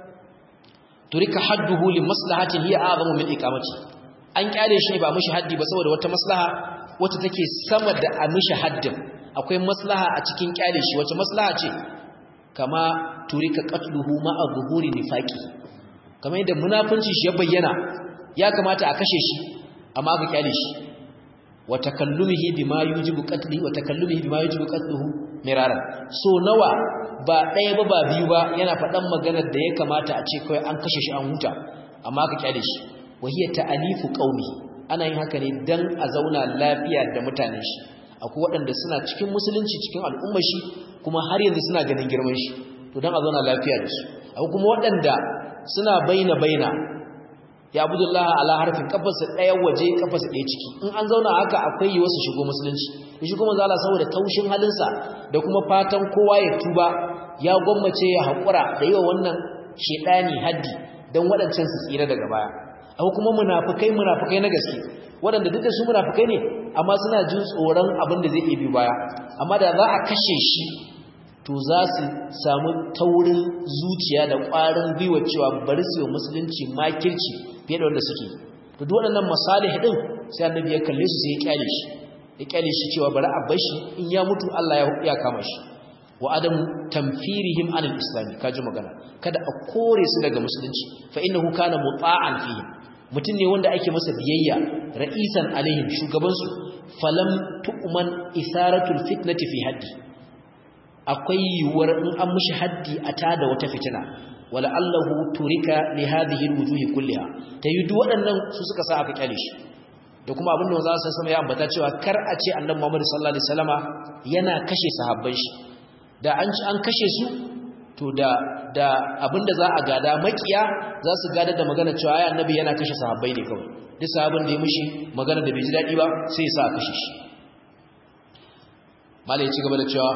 turika hadduhu li maslahatin hiya a'zamu min iqamati an kyale shi ba mishi haddi ba saboda wata maslaha wacce take sama da a mishi haddin akwai maslaha a cikin kyale shi wacce maslaha ce kama turika qatluhu ma'a zuhuri nifaqi kamar yadda munafunci shi ya bayyana ya kamata a kashe shi amma aka kyale shi wa takallumihi bima yujibu qatli wa takallumihi bima yujibu qatluhu miraran so nawa ba ɗaya ba biyu ba yana faɗan maganar da ya kamata a ce kawai an kashe shi an huta amma aka kyale shi wa hiya ta'alifu qaumi ana yin haka ne dan a zauna lafiya da mutanen shi akwai waɗanda suna cikin musulunci cikin al'ummar shi kuma har yanzu suna ganin girman shi to dan a zauna lafiya da su akwai kuma waɗanda suna baina ya abdullahi ala harfin kafarsa ɗaya waje kafarsa ɗaya ciki in an zauna haka akwai yi wasu shigo musulunci da shi kuma zala saboda taushin halinsa da kuma fatan kowa ya tuba ya gwammace ya haƙura da yi wa wannan shaidani haddi don waɗancan su tsira daga baya akwai kuma munafukai na gaske waɗanda duk da su munafukai ne amma suna jin tsoron abin da zai iya bi baya amma da za a kashe shi to za su samu taurin zuciya da ƙwarin gwiwa cewa bari su yi musulunci makirci fiye da wanda suke to duk waɗannan masalih din sai annabi ya kalle su sai ya kyale shi cewa bari a bar shi in ya mutu Allah ya kama shi wa adam tamfirihim anil islami kaji magana kada a kore su daga musulunci fa innahu kana muta'an fihi mutun ne wanda ake masa biyayya ra'isan alaihim shugaban su falam tu'man isaratul fitnati fi haddi akwai yuwar in an mishi haddi a tada wata fitina wala allahu turika li hadhihi alwujuh kulliha tayidu waɗannan su suka sa aka kyale shi da kuma abin da za su sama ya ambata cewa kar a ce annabi Muhammad sallallahu alaihi wasallama yana kashe sahabban shi da an kashe su to da abinda za a gada makiya za su gada da magana cewa ai annabi yana kashe sahabbai ne kawai duk sahabin da ya mishi magana da bai ji dadi ba sai ya sa a kashe shi malai ya ci gaba da cewa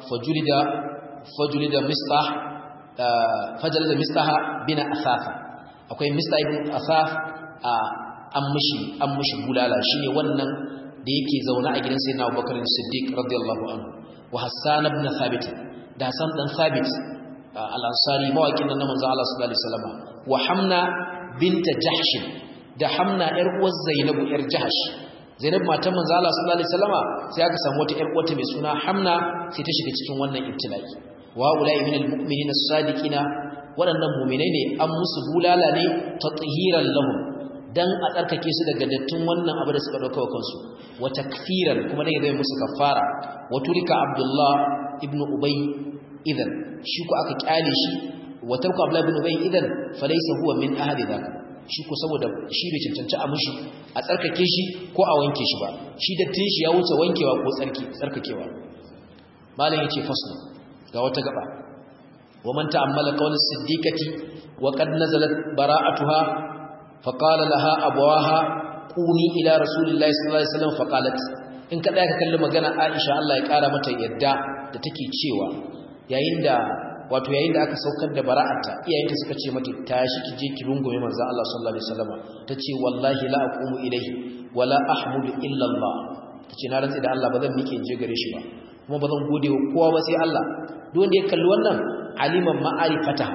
fajulida mistah fajalada mistaha bina asafa akwai mistah ibn asaf an mishi bulala shine wannan da yake zauna a gidan sayyidina Abubakar Siddiq radiyallahu anhu wa Hassan ibn Thabit da Hassan dan Thabit al-Ansari mawakin nan manzo Allah sallallahu alaihi wasallam wa Hamna bint Jahsh da Hamna yar uwar Zainab yar Jahsh Zainab matan manzo Allah sallallahu alaihi wasallam sai aka samu wata yar uwarta mai suna Hamna sai ta shiga cikin wannan ibtilai wa ulai min al-mu'minina as-sadiqina wadannan mu'minai ne an musu bulala ne tathiran lahum dan a tsarkake su daga dattin wannan abu da suka dauka wa kansu wa takfiran kuma ne zai musu kafara wa turika Abdullah ibn Ubay idan shi ko aka kyale shi wa tarku Abdullah ibn Ubay idan falaysa huwa min ahli dhaka shi ko saboda shi bai cancanci a mushi a tsarkake shi ko a wanke shi ba shi dattin shi ya wuce wankewa ko tsarkakewa malam yace fasl ga wata gaba wa man ta'ammala qawl as-siddiqati wa qad nazalat bara'atuha فقال لها أبواها قومي إلى رسول الله صلى الله عليه وسلم فقالت in kada ka kalli magana Aisha Allah ya kara mata yadda da take cewa yayin da aka saukar da bara'ata iyayenta suka ce mata tashi ki je ki rungume manzo Allah sallallahu alaihi wasallam tace wallahi la aqumu ilayhi wala ahmudu illa Allah tace na rantsi da Allah bazan mike je gare shi ba kuma bazan gode wa kowa ba sai Allah duk wanda ya kalli wannan aliman ma'arifataha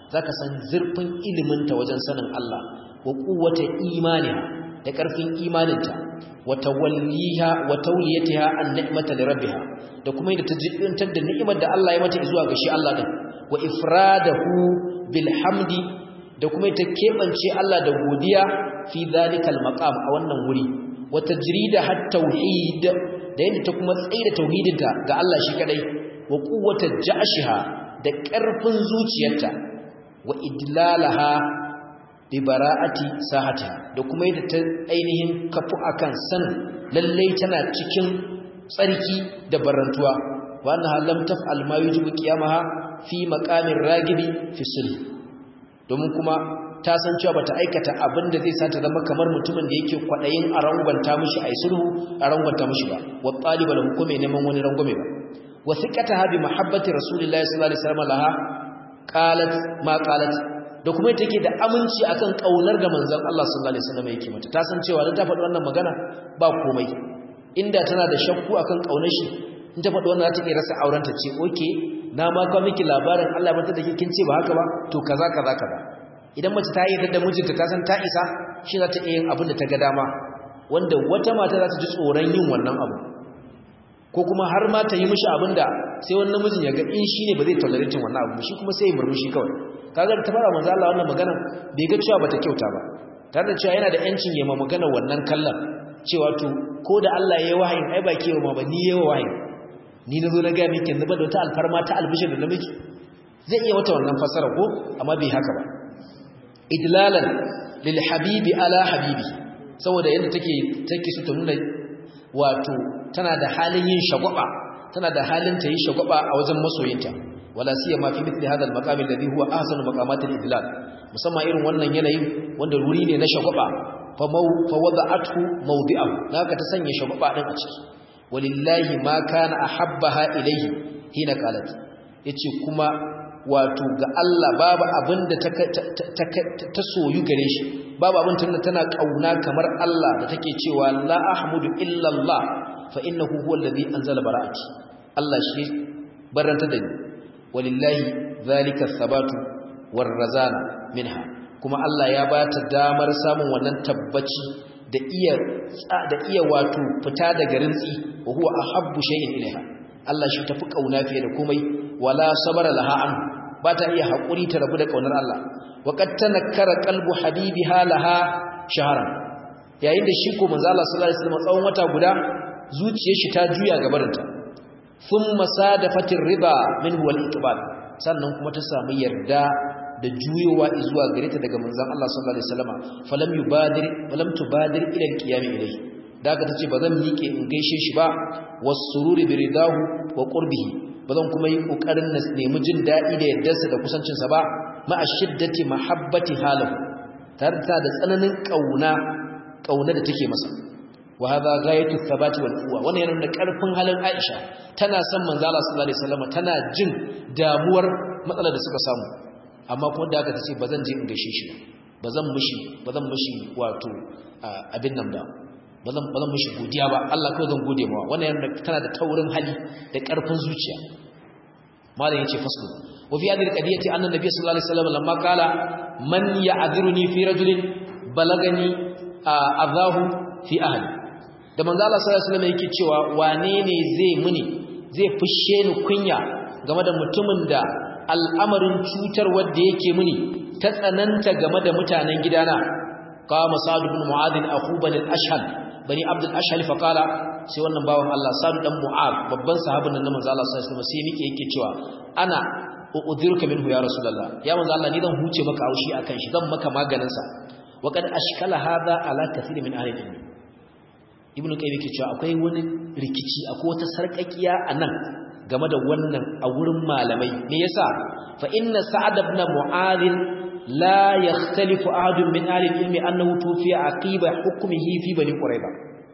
zaka san zurfin iliminta wajen sanin Allah wa quwwata imaniha da karfin imaninta wa tawalliha wa tawliyatiha an ni'mata li rabbiha da kuma yadda ta jiddintar da ni'imar da Allah ya mata zuwa ga shi Allah din wa ifradahu bil hamdi da kuma ta kebance Allah da godiya fi zalikal maqam a wannan wuri wa tajrida hat tauhid da yadda ta kuma tsaida tauhidinta ga Allah shi kadai wa quwwata ja'shiha da karfin zuciyarta wa idlalaha bi bara'ati sahata da kuma yadda ta ainihin kafu akan san lalle tana cikin tsarki da barantuwa wa annaha lam taf'al ma yujibu qiyamaha fi maqamir ragibi fi sulh domin kuma ta san cewa bata aikata abin da zai sa ta zama kamar mutumin da yake kwadayin a rangwanta mishi ai sulhu a rangwanta mishi ba wa taliba lahu kuma neman wani rangwame ba wa thiqataha bi mahabbati rasulillahi sallallahu alaihi wasallam laha qalat ma qalat da kuma take da aminci akan kaunar da manzon Allah sallallahu alaihi wasallam yake mata ta san cewa dan ta faɗi wannan magana ba komai inda tana da shakku akan kaunar shi in ta faɗi wannan za ta iya rasa aurenta ce okay na ma ka miki labarin Allah ba ta da kin ce ba haka ba to kaza kaza kaza idan mace ta yi da mijinta ta san ta isa shi za ta iya yin abin da ta ga dama wanda wata mata za ta ji tsoron yin wannan abu ko kuma har ma ta yi mishi abin da sai wani namijin ya ga in shi ne ba zai tolerate wannan abu shi kuma sai ya murmushi kawai kaga ta fara manzo Allah wannan magana bai ga cewa bata kyauta ba tare da cewa yana da yancin yayin magana wannan kallon cewa to ko da Allah yayi wahayin ai ba kewa ma ba ni yayi wahayin ni nazo na ga miki yanzu ba da wata alfarma ta albishir da namiji zai iya wata wannan fasara ko amma bai haka ba idlalan lil habibi ala habibi saboda yanda take su ta nuna wato tana da halin yin shagwaba tana da halin ta yi shagwaba a wajen masoyinta wala siyama fi mithli hadha al-maqam alladhi huwa ahsanu maqamat al-idlal musamman irin wannan yanayin wanda wuri ne na shagwaba fa wada'athu mawdi'ahu haka ta sanya shagwaba din a ciki walillahi ma kana ahabbaha ilayhi hina qalat yace kuma wato ga Allah babu abinda ta soyu gare shi babu abin tana kauna kamar Allah da take cewa la ahmudu illa Allah fa innahu huwa alladhi anzala bara'ati Allah shi baranta da ni walillahi zalika thabatu warrazana minha kuma Allah ya bata damar samun wannan tabbaci da iya wato fita daga rintsi wa huwa ahabbu shay'in ilaiha Allah shi tafi kauna fiye da komai wala sabara laha an bata iya hakuri ta rabu da kaunar Allah wa qad tanakkara qalbu habibiha laha shahran yayin da shi ko manzo Allah sallallahu alaihi wasallam tsawon wata guda zuciyar shi ta juya gabarinta thumma sadafatir riba minhu wal iqbal sannan kuma ta samu yarda da juyowa zuwa gare ta daga manzon Allah sallallahu alaihi wasallam falam tubadir ila alqiyam ilayhi daga tace bazan miƙe in gaishe shi ba wasururi biridahu wa qurbihi bazan kuma yi kokarin na nemi jin dadi da yardarsa da kusancin sa ba ma ashiddati mahabbati halahu tarta da tsananin kauna da take masa wa hadha ghayatu thabati wal quwwa wannan yana da karfin halin Aisha tana son manzo Allah sallallahu alaihi wasallam tana jin damuwar matsalar da suka samu amma kuma da aka tace bazan je in gaishe shi bazan mishi wato abin nan ba bazan mishi godiya ba Allah kawai zan gode mawa wannan yana tana da taurin hali da karfin zuciya malam yace faslu wa fi hadhihi alqadiyati anna nabiy sallallahu alaihi wasallam lamma qala man ya'dhuruni fi rajulin balagani adahu fi ahli da manzo Allah sallallahu alaihi wasallam yake cewa wane ne zai fushe ni kunya game da mutumin da al'amarin cutar wanda yake muni ta tsananta game da mutanen gidana qama sa'd ibn mu'adh akhu bani al-ashhal bani abd al-ashhal fa qala sai wannan bawan Allah sa'd dan mu'adh babban sahabin nan manzo Allah sallallahu alaihi wasallam sai yake cewa ana u'udhiruka minhu ya rasulullah ya manzo Allah ni zan huce maka aushi akan shi zan maka maganin sa wa kad ashkala hadha ala kathir min ahli al-ilm ibnu qayyim yake cewa akwai wani rikici akwai wata sarkakiya anan game da wannan a wurin malamai me yasa fa inna sa'ad ibn mu'adh la yakhtalifu ahadun min ahli al-ilm annahu tufiya aqiba hukmihi fi bani quraiba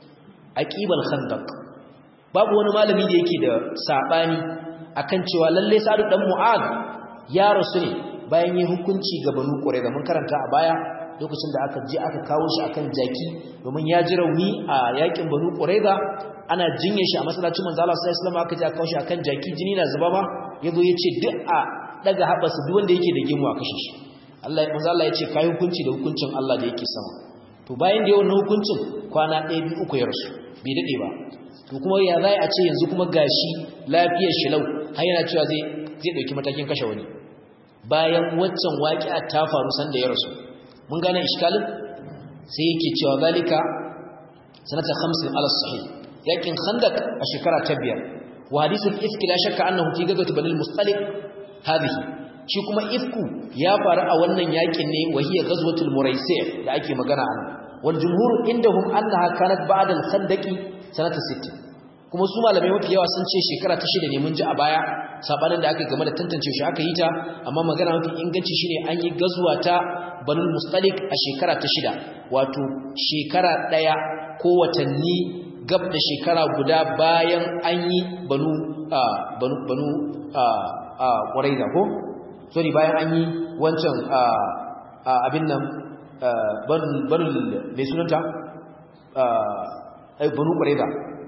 aqibal khandaq babu wani malami da yake da sabani akan cewa lalle sa'ad dan mu'adh ya rasu ne bayan yin hukunci ga bani quraiba mun karanta a baya lokacin da aka je aka kawo shi akan jaki domin ya ji rauni a yakin banu quraiza ana jinye shi a masallacin manzo Allah sallallahu alaihi wasallam aka je aka kawo shi akan jaki jini na zuba ma yazo yace duk a daga haɓasa duk wanda yake da gemu a kashe shi manzo Allah ya ce kai hukunci da hukuncin Allah da yake sama to bayan da yawan hukuncin kwana 1 2 3 ya rasu bai dade ba to kuma ya zai a ce yanzu kuma gashi lafiyar shi lau har yana cewa zai dauki matakin kashe wani bayan waccan waqi'a ta faru sanda ya rasu mun gane iskalin sai yake cewa zalika sanata 50 ala sahih yakin khandaq a shekara ta 5 wa hadithul ifki la shakka annahu fi ghazwat bani al-mustaliq hadhihi shi kuma ifku ya faru a wannan yakin ne wahiya ghazwatul muraisi' da ake magana an wal jumhur indahum annaha kanat ba'da al-khandaqi sanata 60 kuma su malamai mafi yawa sun ce shekara ta 6 ne mun ji a baya sabanin da aka game da tantance shi aka yi ta amma magana mafi inganci shine an yi gazwa ta banul mustaliq a shekara ta 6 wato shekara daya ko watanni gab da shekara guda bayan an yi banu quraiza ko sorry bayan an yi wancan abin nan banul mai sunanta banu quraiza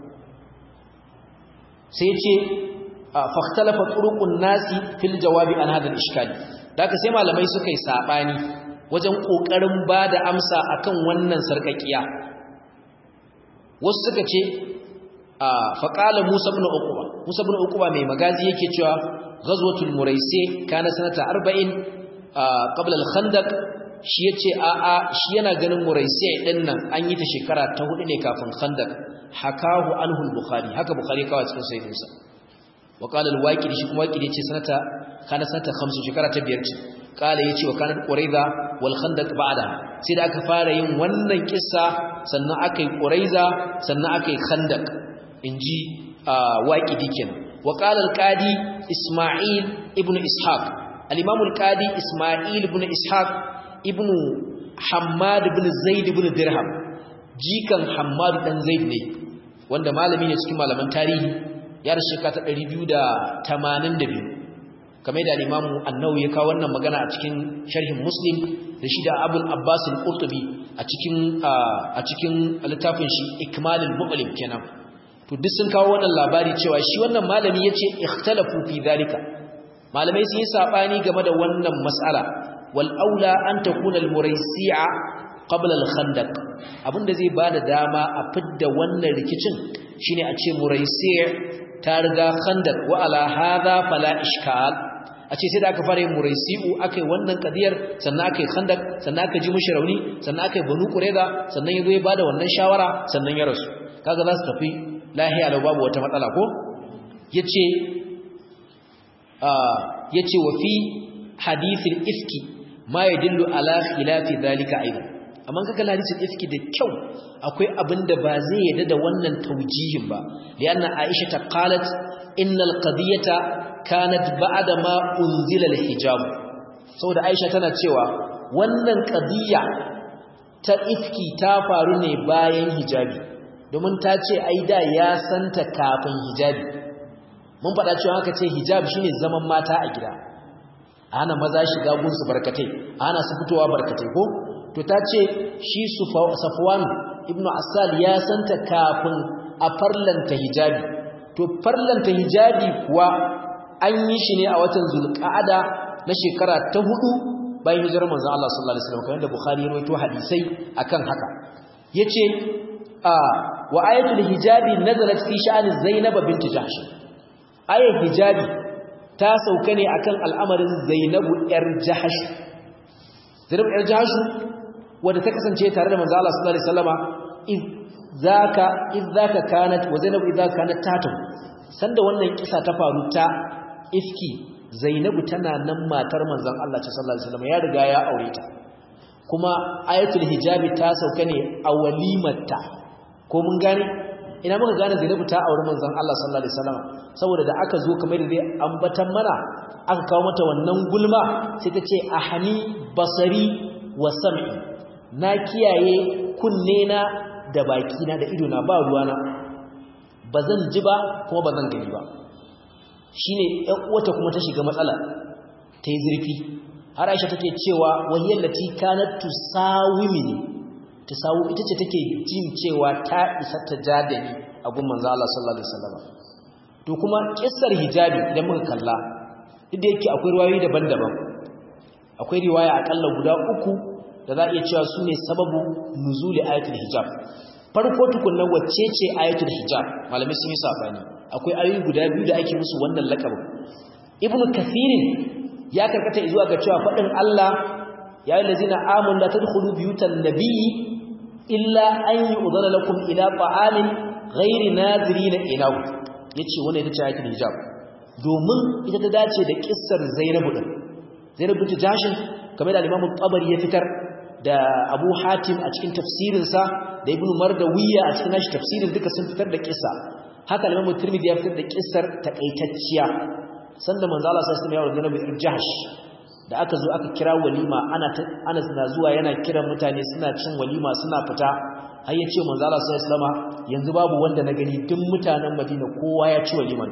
sai ce fakhtalafa turuqun nasi fil jawabi an hadha al-ishkal daga sai malamai suka yi sabani wajen kokarin bada amsa akan wannan sarkakiya wasu suka ce faqala Musa ibn Uqba mai magazi yake cewa ghazwatul muraisi kana sanata 40 qabla al-khandaq shi yace shi yana ganin muraisi din nan an yi ta shekara ta 4 ne kafin khandaq hakahu anhu al-bukhari haka bukhari kawai cikin sahihinsa wa qala al-waqidi shi kuma waqidi yace kana sanata 5 shekara ta 5 ce qala yace wa kanat quraiza wal khandaq ba'da sai da aka fara yin wannan kissa sannan akai quraiza sannan akai khandaq inji waqidi kenan wa qala al-qadi isma'il ibn ishaq al-imam al-qadi isma'il ibn ishaq ibn hammad ibn zaid ibn dirham jikan hammad dan zaid ne wanda malami ne cikin malaman tarihi ya rasu shekara ta 282 kamar da al-Imam An-Nawawi ya kawo wannan magana a cikin sharhin Muslim da shi da Abul Abbas al-Qurtubi a cikin littafin shi Ikmalul Mu'lim kenan to duk sun kawo wannan labari cewa shi wannan malami yace ikhtalafu fi zalika malamai sun yi sabani game da wannan mas'ala wal aula an takuna al-muraysi'a qabla al-khandaq abinda zai bada dama a fidda wannan rikicin shine a ce muraisi' ta riga khandaq wa ala hadha fala ishkal a ce sai da aka fara yin muraisi'u akai wannan kadiyar sannan akai khandaq sannan aka ji mushi rauni sannan akai banu qurayza sannan yazo ya bada wannan shawara sannan ya rasu kaga za su tafi lahiya lau babu wata matsala ko yace wa fi hadithil ifki ma yadullu ala khilafi dhalika aidan amma kaga hadisin ifki da kyau akwai abinda ba zai yadda da wannan taujihin ba lianna aisha ta qalat innal qadiyata kanat ba'da ma unzila al-hijab saboda aisha tana cewa wannan qadiya ta ifki ta faru ne bayan hijabi domin ta ce ai da ya santa kafin hijabi mun faɗa cewa haka ce hijab shine zaman mata a gida ana maza shiga gunsu barkatai ana su fitowa barkatai ko to ta ce shi Safwan ibn Asal ya santa kafin a farlanta hijabi to farlanta hijabi kuwa an yi shi ne a watan Zulqa'ada na shekara ta 4 bayan hijirar manzon Allah sallallahu alaihi wasallam kamar da Bukhari ya rawaito hadisai akan haka yace wa ayatul hijabi nazalat fi sha'ani Zainab bint Jahsh ayat hijabi ta sauka ne akan al'amarin Zainab yar Jahsh Zainab yar Jahsh wanda ta kasance tare da manzo Allah sallallahu alaihi wasallama zaka kanat wa Zainab idza kanat tatu sanda wannan kisa ta faru ta ifki Zainab tana nan matar manzon Allah sallallahu alaihi wasallama ya riga ya aure ta kuma ayatul hijabi ta sauka ne a walimarta ko mun gane ina muka gane Zainab ta aure manzon Allah sallallahu alaihi wasallama saboda da aka zo kamar da zai ambatan mana aka kawo mata wannan gulma sai ta ce ahani basari wa sam'i na kiyaye kunne na da baki na da ido na ba ruwana bazan ji ba kuma bazan gani ba shine ɗan uwata kuma ta shiga matsala ta yi zurfi har Aisha take cewa wahiyar lati kanat tusawimini tusawu ita ce take jin cewa ta isa ta jadani a gun manzo Allah sallallahu alaihi wasallam to kuma kissar hijabi idan muka kalla duk da yake akwai riwayoyi daban-daban akwai riwaya akalla guda 3 da za a iya cewa su ne sababu nuzuli ayatul hijab farko tukunna wacce ce ayatul hijab malamai sun yi sabani akwai ayoyi guda 2 da ake musu wannan lakabin ibnu kathirin ya karkata zuwa ga cewa fadin Allah ya ayyuhallazina amanu la tadkhulu buyutan nabiyyi illa an yu'dhana lakum ila ta'amin ghairi nadirina ilahu yace wannan ita ce ayatul hijab domin ita ta dace da kissar Zainab din Zainab bint Jahsh kamar da Imam Tabari ya fitar da Abu Hatim a cikin tafsirinsa da Ibn Mardawiya a cikin nashi tafsirin duka sun fitar da kissa haka Imam Tirmidhi ya fitar da kissar takaitacciya sanda manzo Allah sallallahu alaihi wasallam ya Zainab Jahsh da aka zo aka kira walima Anas na zuwa yana kiran mutane suna cin walima suna fita har ya ce manzo Allah sallallahu alaihi wasallam yanzu babu wanda na gani duk mutanen Madina kowa ya ci waliman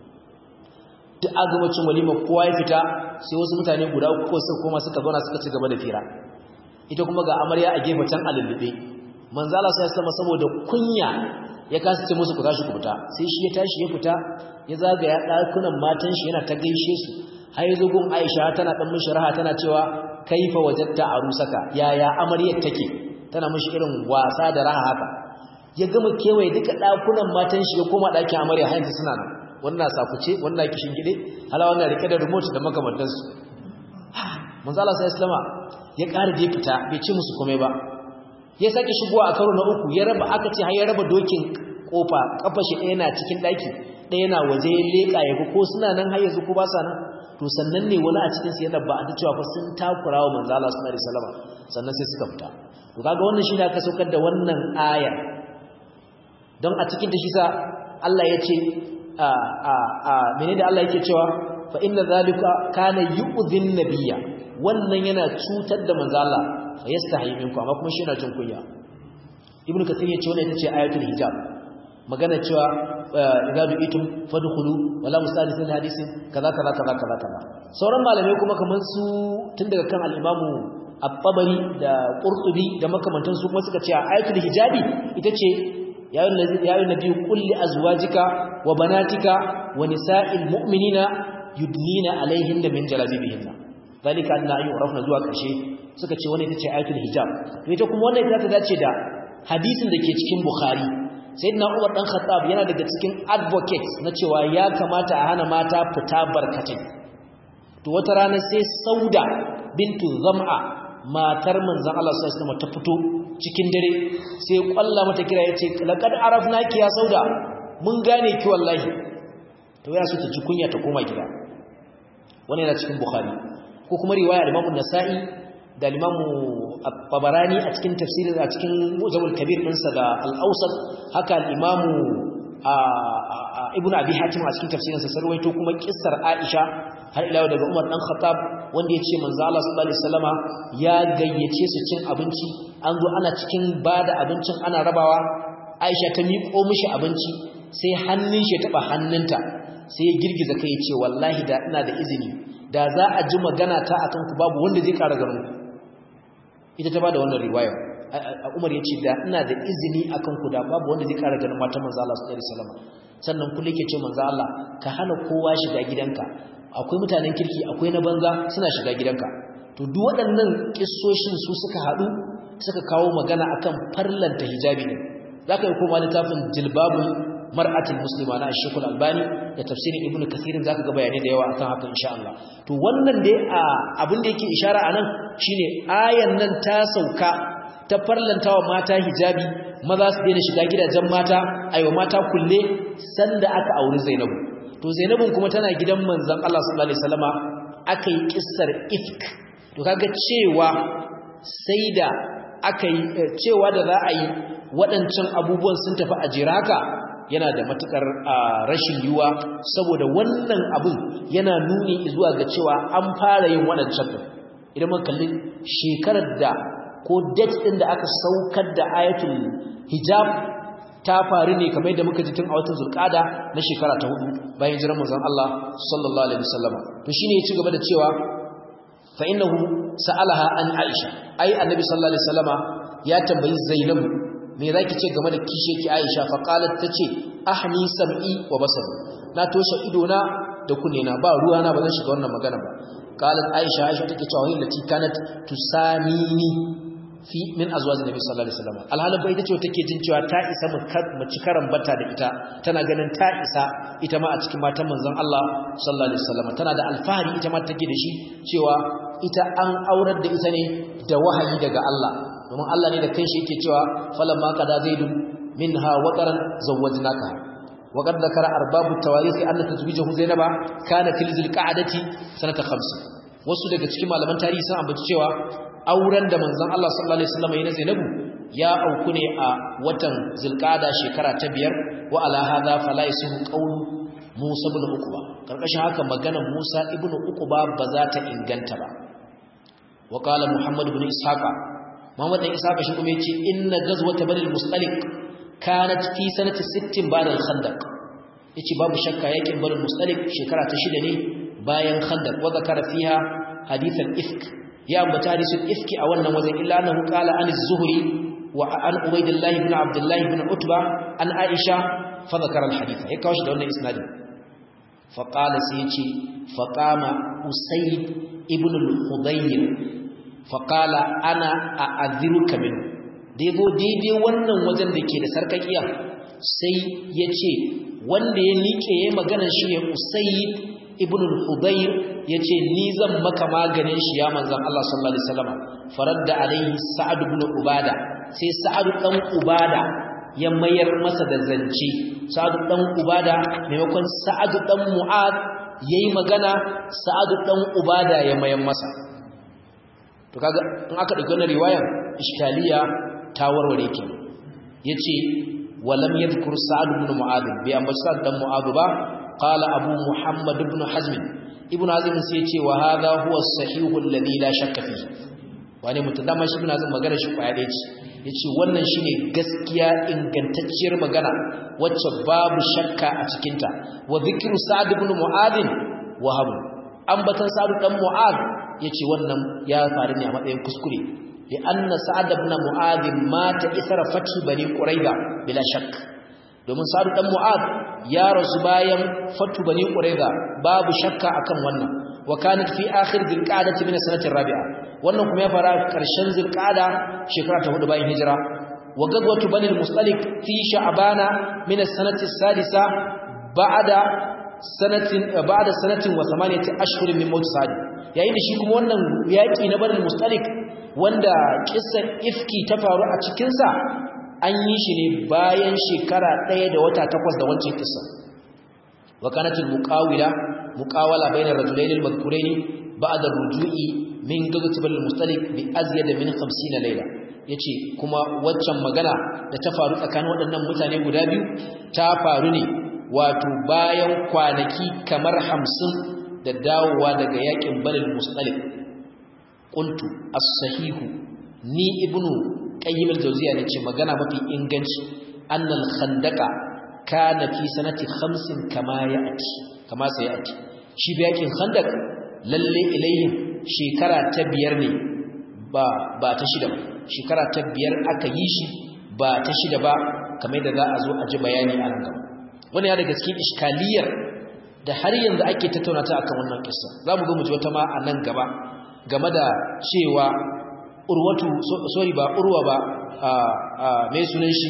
duk agamacin walima kowa ya fita sai wasu mutane guda uku ko suka koma suka zauna suka ci gaba da fira ita kuma ga amarya a gefe can alulube manzo Allah sallallahu alaihi wasallam saboda kunya ya kasa ce musu ku tashi ku fita sai shi ya tashi ya fita ya zagaya dakunan matan shi yana ta gaishe su har yazo gun Aisha tana dan mishi raha tana cewa kaifa wajadta arusaka yaya amaryar take tana mishi irin wasa da raha haka ya gama kewaye duka dakunan matan shi ya koma dakin amarya har yanzu suna nan wannan safuce wannan kishin gide hala wannan rike da remote da makamantan su manzo Allah sallallahu alaihi wasallam ya ƙara da fita bai ci musu komai ba ya sake shigowa a karo na uku ya raba aka ce har ya raba dokin kofa kafa shi ɗaya na cikin daki ɗaya na waje ya leka ya ko suna nan har yanzu ko ba sa nan to sannan ne wani a cikin su ya dabba an cewa fa sun takura wa manzo Allah sallallahu alaihi wasallam sannan sai suka fita to kaga wannan shi ne aka saukar da wannan aya don a cikin ta shi sa Allah ya ce menene Allah yake cewa fa inna zalika kana yu'dhin nabiyya wannan yana cutar da manzo Allah fa yastahi minku amma kuma shi yana jin kunya ibnu kathir yace wannan ita ce ayatul hijab magana cewa idza du'itum fadkhulu wala mustanisin hadisi kaza kaza kaza kaza kaza sauran malamai kuma kaman su tun daga kan al-imamu at-tabari da qurtubi da makamantan su kuma suka ce ayatul hijabi ita ce ya ayyuhan nabiyyu qul li azwajika wa banatika wa nisa'il mu'minina yudnina alaihinna min jalabibihinna dalika anna ayyurafna zuwa karshe suka ce wannan ita ce ayatul hijab to ita kuma wannan ita ta dace da hadisin da ke cikin bukhari sayyidina umar dan khattab yana daga cikin advocates na cewa ya kamata a hana mata fita barkatai to wata rana sai sauda bintu zam'a matar manzon Allah sallallahu alaihi wasallam ta fito cikin dare sai kwalla mata kira yace laqad arafnaki ya sauda mun gane ki wallahi to ya so ta ji kunya ta koma gida wannan yana cikin bukhari ko kuma riwaya Imam Nasa'i da Imam At-Tabarani a cikin tafsirin a cikin Mujamul Kabir ɗinsa da Al-Awsat haka Imam Ibn Abi Hatim a cikin tafsirin sa sarwaito kuma kissar Aisha har ila daga Umar dan Khattab wanda yace manzo Allah sallallahu alaihi wasallama ya gayyace su cin abinci an zo ana cikin bada abincin ana rabawa Aisha ta miƙo mishi abinci sai hannun shi ya taba hannunta sai ya girgiza kai yace wallahi da ina da izini da za a ji magana ta akan ku babu wanda zai ƙara garin ku ita ta bada wannan riwaya Umar yace da ina da izini akan ku da babu wanda zai ƙara ganin matan manzo Allah sallallahu alaihi wasallam sannan kullu yake ce manzo Allah ka hana kowa shiga gidanka akwai mutanen kirki akwai na banza suna shiga gidanka to duk waɗannan kissoshin su suka haɗu suka kawo magana akan farlanta hijabi ne zaka yi koma littafin jilbabul mar'atul muslima na Sheikh Al-Albani da tafsirin Ibn Kathir zaka ga bayanai da yawa akan haka insha Allah to wannan dai abin da yake ishara anan shine ayan nan ta sauka ta farlantawa mata hijabi maza su daina shiga gidajen mata aiwa mata kulle sanda aka auri Zainabu to Zainabun kuma tana gidan manzon Allah sallallahu alaihi wasallama aka yi kissar ifk to kaga cewa sai da aka yi cewa da za a yi waɗancan abubuwan sun tafi a jiraka yana da matukar rashin yiwa saboda wannan abun yana nuni zuwa ga cewa an fara yin waɗancan din idan mun kalli shekarar da ko date din da aka saukar da ayatul hijab ta faru ne kamar yadda muka ji tun a watan zulqada na shekara ta 4 bayan jiran manzon Allah sallallahu alaihi wasallam to shine ya ci gaba da cewa fa innahu sa'alaha an Aisha ai annabi sallallahu alaihi wasallama ya tambayi Zainab me zaki ce game da kishe ki Aisha fa qalat tace ahmi sam'i wa basari na toshe ido na da kunne na ba ruwa na ba zan shiga wannan magana ba qalat aisha take cewa wai lati kanat tusamini fi min azwaj nabi sallallahu alaihi wasallam alhalin bai tace take jin cewa ta isa mu ci karan bata da ita tana ganin ta isa ita ma a cikin matan manzon Allah sallallahu alaihi wasallam tana da alfahari ita ma take da shi cewa ita an aurar da ita ne da wahayi daga Allah domin Allah ne da kanshi yake cewa falamma qada zaidun minha waqaran zawwajnaka wa qad dhakara arbabu tawarisi anna tazwijahu zainaba kana fil zilqa'dati sanata 5 wasu daga cikin malaman tarihi sun ambaci cewa auren da manzon Allah sallallahu alaihi wasallam yana Zainabu ya auku ne a watan zilqa'da shekara ta 5 wa ala hadha fala yasihu qawlu Musa ibn Uqba karkashin haka maganar Musa ibn Uqba ba za ta inganta ba wa qala Muhammad ibn Ishaqa Muhammad ibn Ishaqa shi kuma yace inna ghazwat bani al-Mustaliq kanat fi sanati 60 ba'da al-Khandaq yace babu shakka yakin bani al-Mustaliq shekara ta 6 ne bayan Khandaq wa zakara fiha hadith al-ifk ya ambata hadisul ifki a wannan wajen illa annahu qala an az-Zuhri wa an Ubaydillah ibn Abdullah ibn Utba an Aisha fa zakara al-hadith ya kawo shi da wannan isnadin fa qala sai yace fa qama Usayd ibn al-Hudayr fa qala ana a'adhiruka min daidai wannan wajen da ke da sarkakiya sai yace wanda ya nike yayin maganar shi ya Usayd ibn al-Hudayr yace ni zan maka maganin shi ya manzon Allah sallallahu alaihi wasallam faradda alaihi Sa'ad ibn Ubada sai Sa'ad dan Ubada ya mayar masa da zance Sa'ad dan Ubada maimakon Sa'ad dan Mu'ad yayi magana Sa'ad dan Ubada ya mayar masa to kaga in aka dauki wannan riwayar iskaliya ta warware ki yace walam yadhkur Sa'ad ibn Mu'ad bi amma Sa'ad dan Mu'ad ba قال أبو محمد بن حزم ابن حزم سيتي وهذا هو الصحيح الذي لا شك فيه wani mutadama shi ibn hazm magana shi kwaya dace yace wannan shine gaskiya ingantacciyar magana wacce babu shakka a cikin ta wa dhikru sa'd ibn mu'adh wahab ambatan sa'd dan mu'adh yace wannan ya faru ne a matsayin kuskure li anna sa'd ibn mu'adh mata isra fathi bani quraiza bila shakk domin sa'd dan mu'adh ya rasu bayan fatu bani quraiza babu shakka akan wannan wa kanat fi akhir dhilqa'dati min sanati rabi'a wannan kuma ya fara karshen dhilqa'da shekara ta 4 bayan hijira wa gadwatu bani al-mustalik fi sha'bana min as-sanati as-sadisa ba'da sanatin wa 8 ashhur min maut sa'd yayin da shi kuma wannan yaki na bani al-mustalik wanda kissan ifki ta faru a cikin sa an yi shi ne bayan shekara 1 da wata 8 da wancan kissa wa kanatul muqawala bayna rajulayn al-madhkurayn ba'da ar-ruju'i min ghazwat al-mustalik bi azyad min 50 layla yace kuma waccan magana da ta faru tsakanin waɗannan mutane guda biyu ta faru ne wato bayan kwanaki kamar 50 da dawowa daga yakin bani al-mustalik qultu as-sahihu ni ibnu qayyim al-jawziyya ne ce magana mafi inganci annal khandaqa kana fi sanati 50 kama sayati shi bayakin khandaq lalle ilayhim shekara ta 5 ne ba ta 6 ba shekara ta 5 aka yi shi ba ta 6 ba kamar da za a zo a ji bayani a nan gaba wannan ya daga cikin iskaliyar da har yanzu ake tattauna ta akan wannan kissa zamu ga mu ji wata ma a nan gaba game da cewa urwatu sorry ba urwa ba mai sunan shi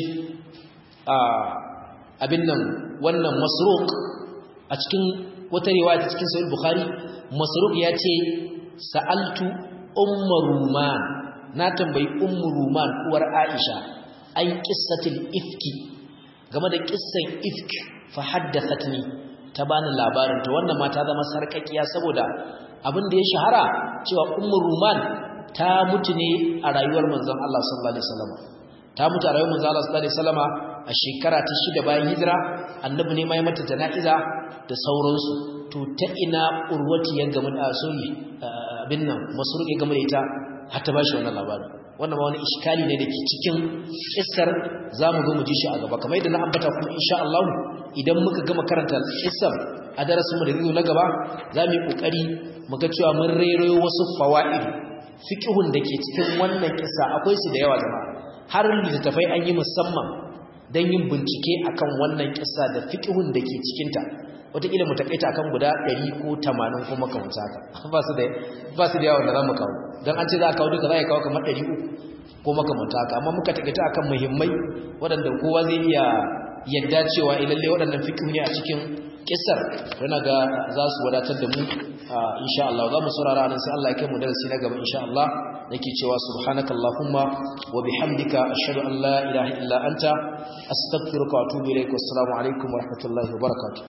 abin nan wannan masruq a cikin wata riwaya ta cikin sahih bukhari masruq ya ce sa'altu ummu ruman na tambayi ummu ruman uwar aisha ai qissatul ifki game da kissan ifk fa haddathatni ta bani labarin ta wannan mata zama sarkakiya saboda abin da ya shahara cewa ummu ruman ta mutu ne a rayuwar manzon Allah sallallahu alaihi wasallam ta mutu a rayuwar manzon Allah sallallahu alaihi wasallam a shekara ta 6 bayan hijira annabi ne mai mata jana'iza da sauransu to ta ina urwati ya gamu da abin nan masruq ya gamu da ita har ta bashi wannan labari wannan ma wani iskali ne dake cikin kissar zamu zo mu ji shi a gaba kamar yadda na ambata kuma insha Allah idan muka gama karanta kissar a darasin mu da zai na gaba zamu yi kokari mu ga cewa mun rairayo wasu fawaid fiqhun dake cikin wannan kissa akwai su da yawa jama'a har littafai an yi musamman dan yin bincike akan wannan kissa da fiqhun dake cikin ta wataƙila mu takaita akan guda 100 ko 80 ko makamanta haka ba su da yawan da za mu kawo don an ce za a kawo duka za a kawo kamar 300 ko makamanta haka amma muka takaita akan muhimmai waɗanda kowa zai iya yadda cewa lalle waɗannan fikihu ne a cikin kissar yana ga za su wadatar da mu insha Allah za mu saurara nan sai Allah ya kai mu darasi na gaba insha Allah nake cewa subhanakallahumma wa bihamdika ashhadu an la ilaha illa anta astaghfiruka wa atubu ilaik wassalamu alaikum wa rahmatullahi wa barakatuh